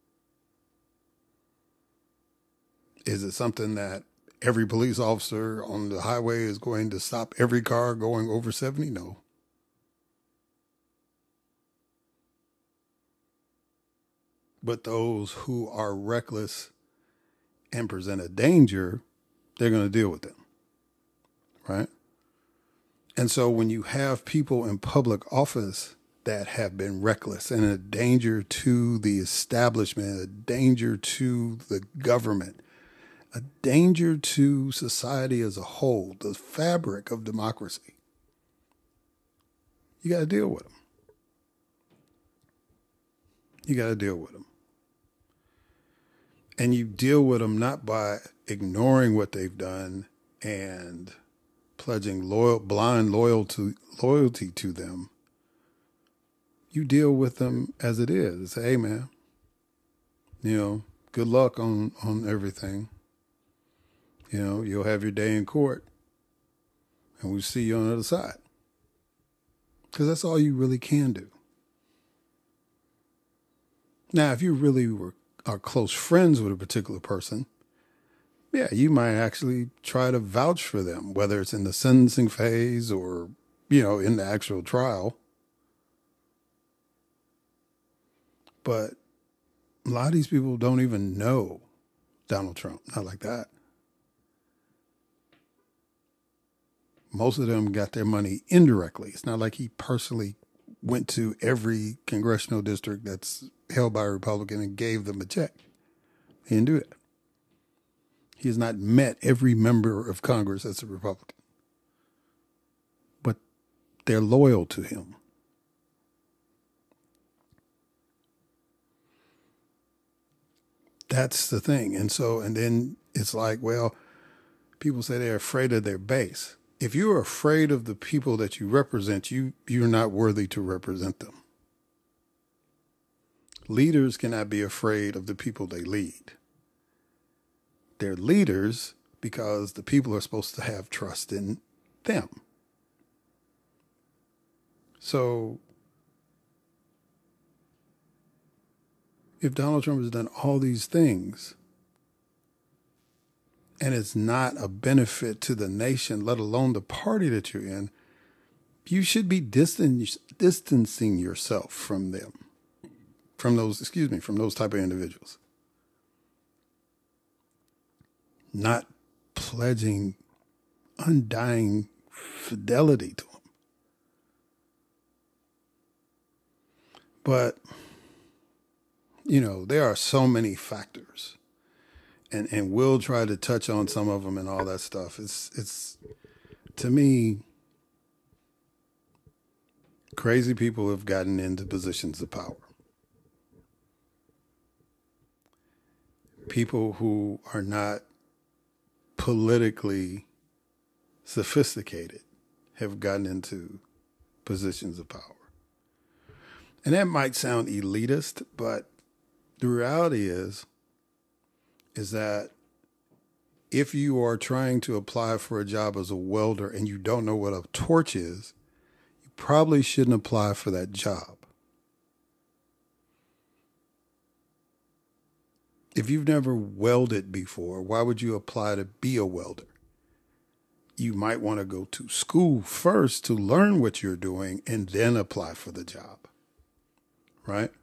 Is it something that every police officer on the highway is going to stop every car going over 70? No. But those who are reckless and present a danger, they're going to deal with them. Right? And so when you have people in public office that have been reckless and a danger to the establishment, a danger to the government, a danger to society as a whole, the fabric of democracy, you got to deal with them. You got to deal with them. And you deal with them not by ignoring what they've done and pledging blind loyalty to them. You deal with them as it is. Say, hey, man, good luck on everything. You'll have your day in court and we'll see you on the other side. Because that's all you really can do. Now, if you really are close friends with a particular person, yeah, you might actually try to vouch for them, whether it's in the sentencing phase or, in the actual trial. But a lot of these people don't even know Donald Trump. Not like that. Most of them got their money indirectly. It's not like he personally went to every congressional district that's held by a Republican and gave them a check. He didn't do that. He has not met every member of Congress that's a Republican. But they're loyal to him. That's the thing. And then it's like, well, people say they're afraid of their base. If you're afraid of the people that you represent, you're not worthy to represent them. Leaders cannot be afraid of the people they lead. They're leaders because the people are supposed to have trust in them. So if Donald Trump has done all these things and it's not a benefit to the nation, let alone the party that you're in, you should be distancing yourself from them, from those type of individuals. Not pledging undying fidelity to them. But, there are so many factors. And we'll try to touch on some of them and all that stuff. It's to me, crazy people have gotten into positions of power. People who are not politically sophisticated have gotten into positions of power. And that might sound elitist, but the reality is that if you are trying to apply for a job as a welder and you don't know what a torch is, you probably shouldn't apply for that job. If you've never welded before, why would you apply to be a welder? You might want to go to school first to learn what you're doing and then apply for the job, right?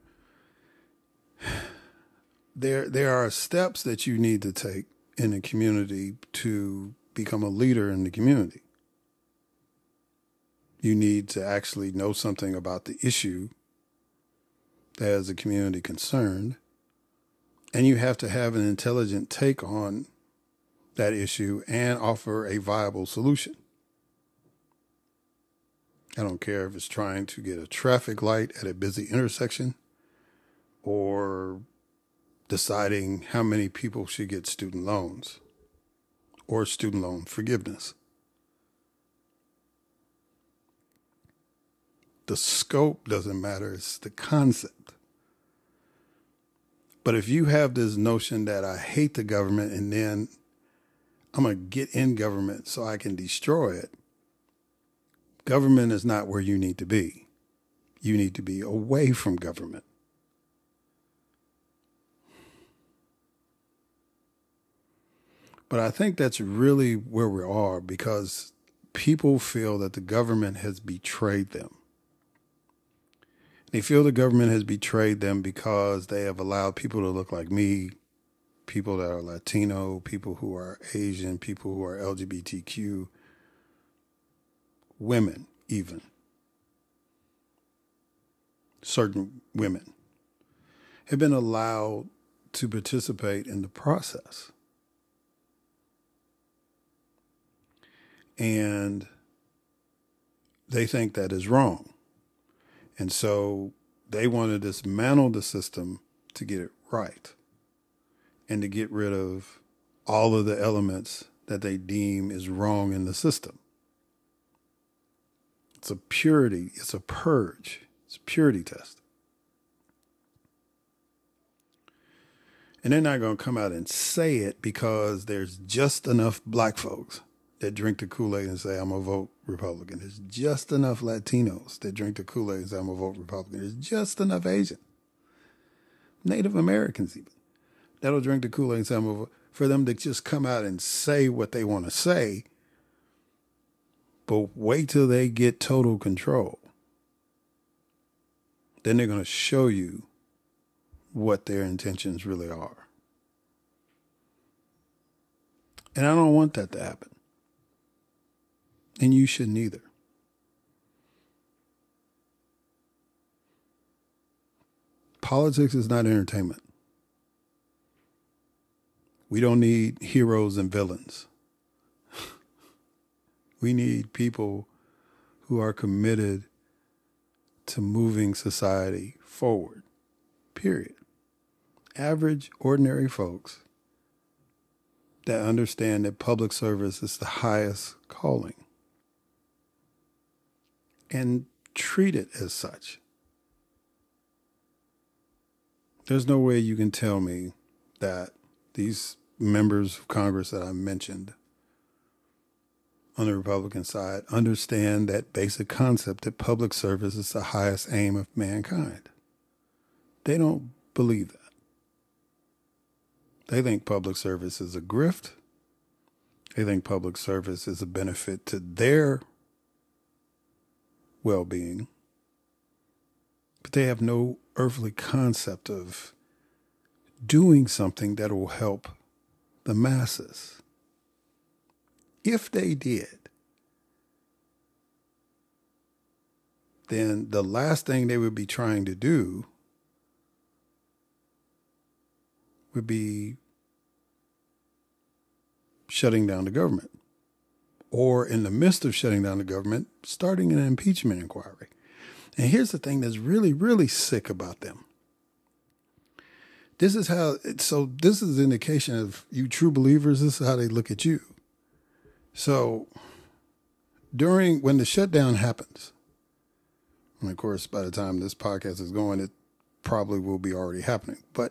There are steps that you need to take in the community to become a leader in the community. You need to actually know something about the issue that has the community concerned. And you have to have an intelligent take on that issue and offer a viable solution. I don't care if it's trying to get a traffic light at a busy intersection or deciding how many people should get student loans or student loan forgiveness. The scope doesn't matter, it's the concept. But if you have this notion that I hate the government and then I'm going to get in government so I can destroy it, government is not where you need to be. You need to be away from government. But I think that's really where we are because people feel that the government has betrayed them. They feel the government has betrayed them because they have allowed people to look like me, people that are Latino, people who are Asian, people who are LGBTQ, women even, certain women, have been allowed to participate in the process. And they think that is wrong. And so they want to dismantle the system to get it right and to get rid of all of the elements that they deem is wrong in the system. It's a purity, it's a purge, it's a purity test. And they're not going to come out and say it because there's just enough black folks that drink the Kool-Aid and say, I'm going to vote Republican. There's just enough Latinos that drink the Kool-Aid and say, I'm going to vote Republican. There's just enough Asian, Native Americans even, that'll drink the Kool-Aid and say, I'm going to vote, for them to just come out and say what they want to say. But wait till they get total control. Then they're going to show you what their intentions really are. And I don't want that to happen. And you shouldn't either. Politics is not entertainment. We don't need heroes and villains. We need people who are committed to moving society forward, period. Average, ordinary folks that understand that public service is the highest calling and treat it as such. There's no way you can tell me that these members of Congress that I mentioned on the Republican side understand that basic concept that public service is the highest aim of mankind. They don't believe that. They think public service is a grift. They think public service is a benefit to their well-being. But they have no earthly concept of doing something that will help the masses. If they did, then the last thing they would be trying to do would be shutting down the government, or in the midst of shutting down the government, starting an impeachment inquiry. And here's the thing that's really, really sick about them. This is an indication of you true believers. This is how they look at you. So when the shutdown happens, and of course, by the time this podcast is going, it probably will be already happening, but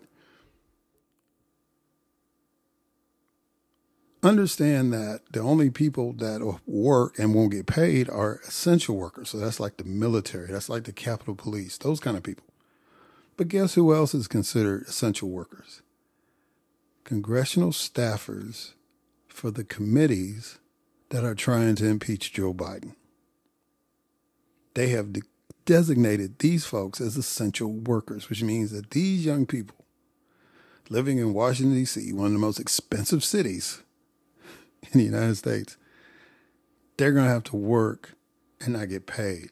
understand that the only people that work and won't get paid are essential workers. So that's like the military. That's like the Capitol Police, those kind of people. But guess who else is considered essential workers? Congressional staffers for the committees that are trying to impeach Joe Biden. They have designated these folks as essential workers, which means that these young people living in Washington, D.C., one of the most expensive cities in the United States, they're going to have to work and not get paid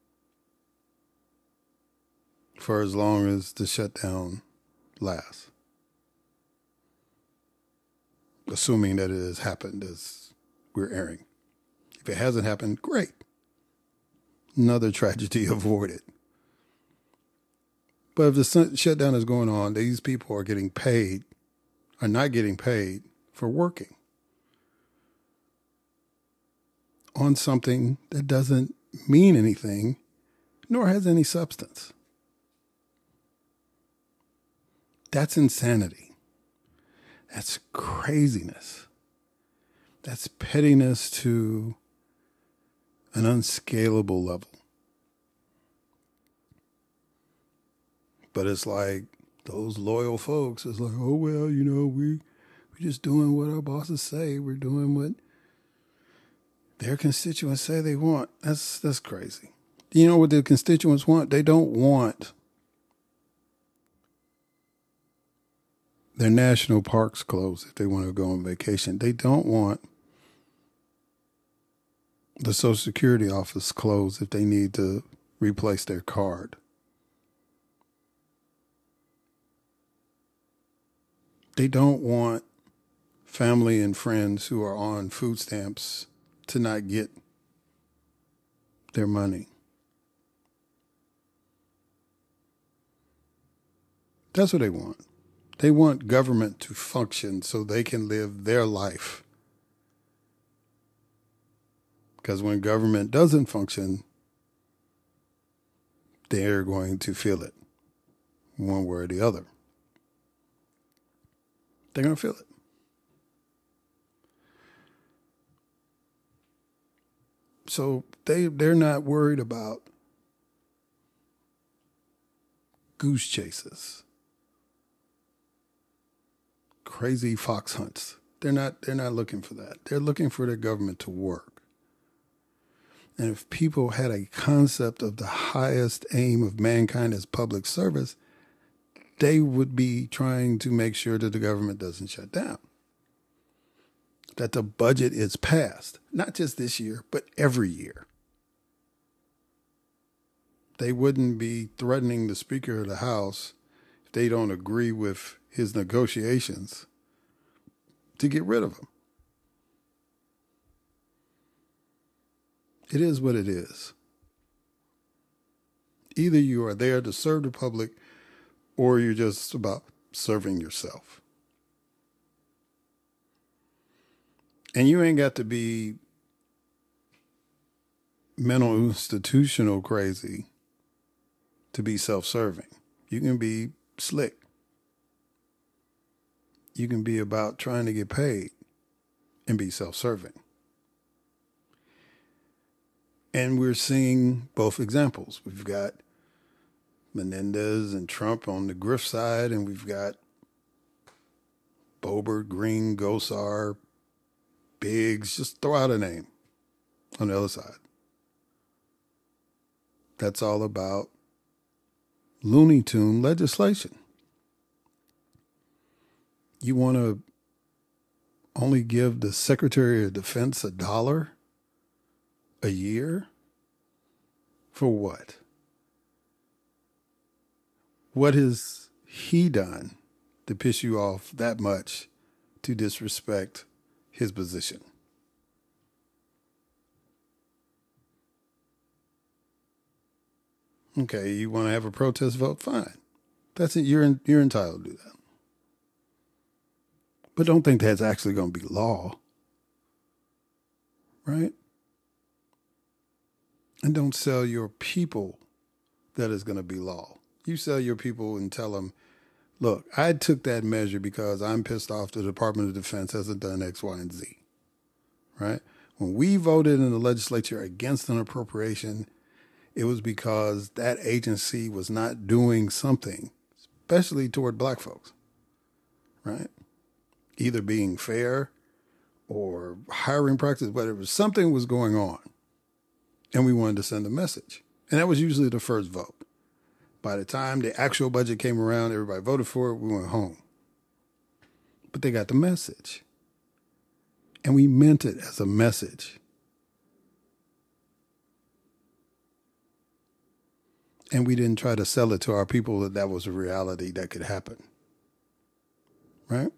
for as long as the shutdown lasts. Assuming that it has happened as we're airing. If it hasn't happened, great. Another tragedy avoided. But if the shutdown is going on, these people are not getting paid for working on something that doesn't mean anything, nor has any substance. That's insanity. That's craziness. That's pettiness to an unscalable level. But it's like those loyal folks, it's like, oh, well, we're just doing what our bosses say. We're doing what their constituents say they want. That's crazy. You know what the constituents want? They don't want their national parks closed if they want to go on vacation. They don't want the Social Security office closed if they need to replace their card. They don't want family and friends who are on food stamps to not get their money. That's what they want. They want government to function so they can live their life. Because when government doesn't function, they're going to feel it one way or the other. They're going to feel it. So they're not worried about goose chases, crazy fox hunts. They're not looking for that. They're looking for their government to work. And if people had a concept of the highest aim of mankind as public service, they would be trying to make sure that the government doesn't shut down, that the budget is passed, not just this year, but every year. They wouldn't be threatening the Speaker of the House if they don't agree with his negotiations to get rid of him. It is what it is. Either you are there to serve the public or you're just about serving yourself. And you ain't got to be mental institutional crazy to be self-serving. You can be slick. You can be about trying to get paid and be self-serving. And we're seeing both examples. We've got Menendez and Trump on the grift side, and we've got Boebert, Green, Gosar, Biggs, just throw out a name on the other side. That's all about Looney Tune legislation. You want to only give the Secretary of Defense $1 a year? For what? What has he done to piss you off that much to disrespect his position? Okay, you want to have a protest vote? Fine. That's it. You're entitled to do that. But don't think that's actually going to be law. Right? And don't sell your people that is going to be law. You sell your people and tell them, look, I took that measure because I'm pissed off the Department of Defense hasn't done X, Y, and Z. Right? When we voted in the legislature against an appropriation, it was because that agency was not doing something, especially toward black folks. Right? Either being fair or hiring practice, whatever. Something was going on. And we wanted to send a message. And that was usually the first vote. By the time the actual budget came around, everybody voted for it, we went home. But they got the message. And we meant it as a message. And we didn't try to sell it to our people that that was a reality that could happen. Right?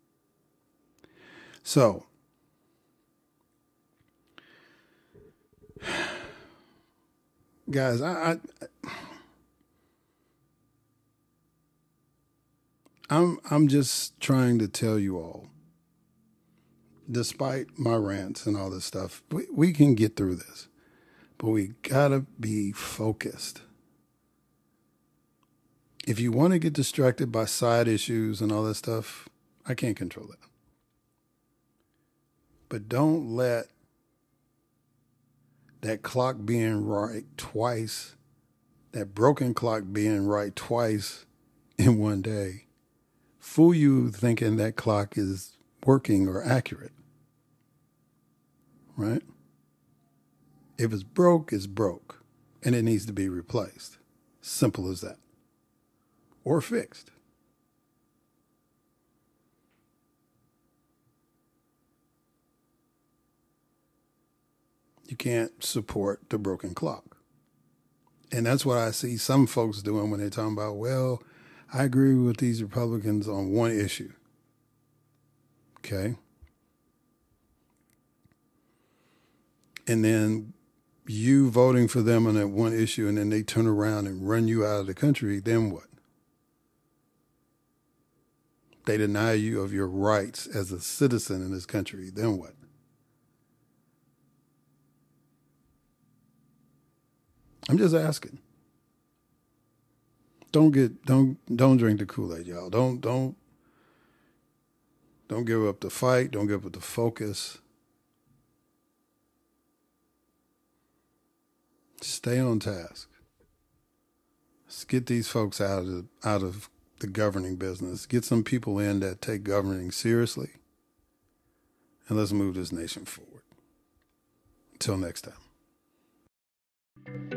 So, guys, I'm just trying to tell you all, despite my rants and all this stuff, we can get through this, but we gotta be focused. If you want to get distracted by side issues and all that stuff, I can't control that. But don't let that clock being right twice, that broken clock being right twice in one day, fool you thinking that clock is working or accurate. Right? If it's broke, it's broke. And it needs to be replaced. Simple as that. Or fixed. You can't support the broken clock. And that's what I see some folks doing when they're talking about, well, I agree with these Republicans on one issue. Okay. And then you voting for them on that one issue, and then they turn around and run you out of the country, then what? They deny you of your rights as a citizen in this country, then what? I'm just asking. Don't drink the Kool-Aid, y'all. Don't give up the fight. Don't give up the focus. Stay on task. Let's get these folks out of the governing business. Get some people in that take governing seriously. And let's move this nation forward. Until next time.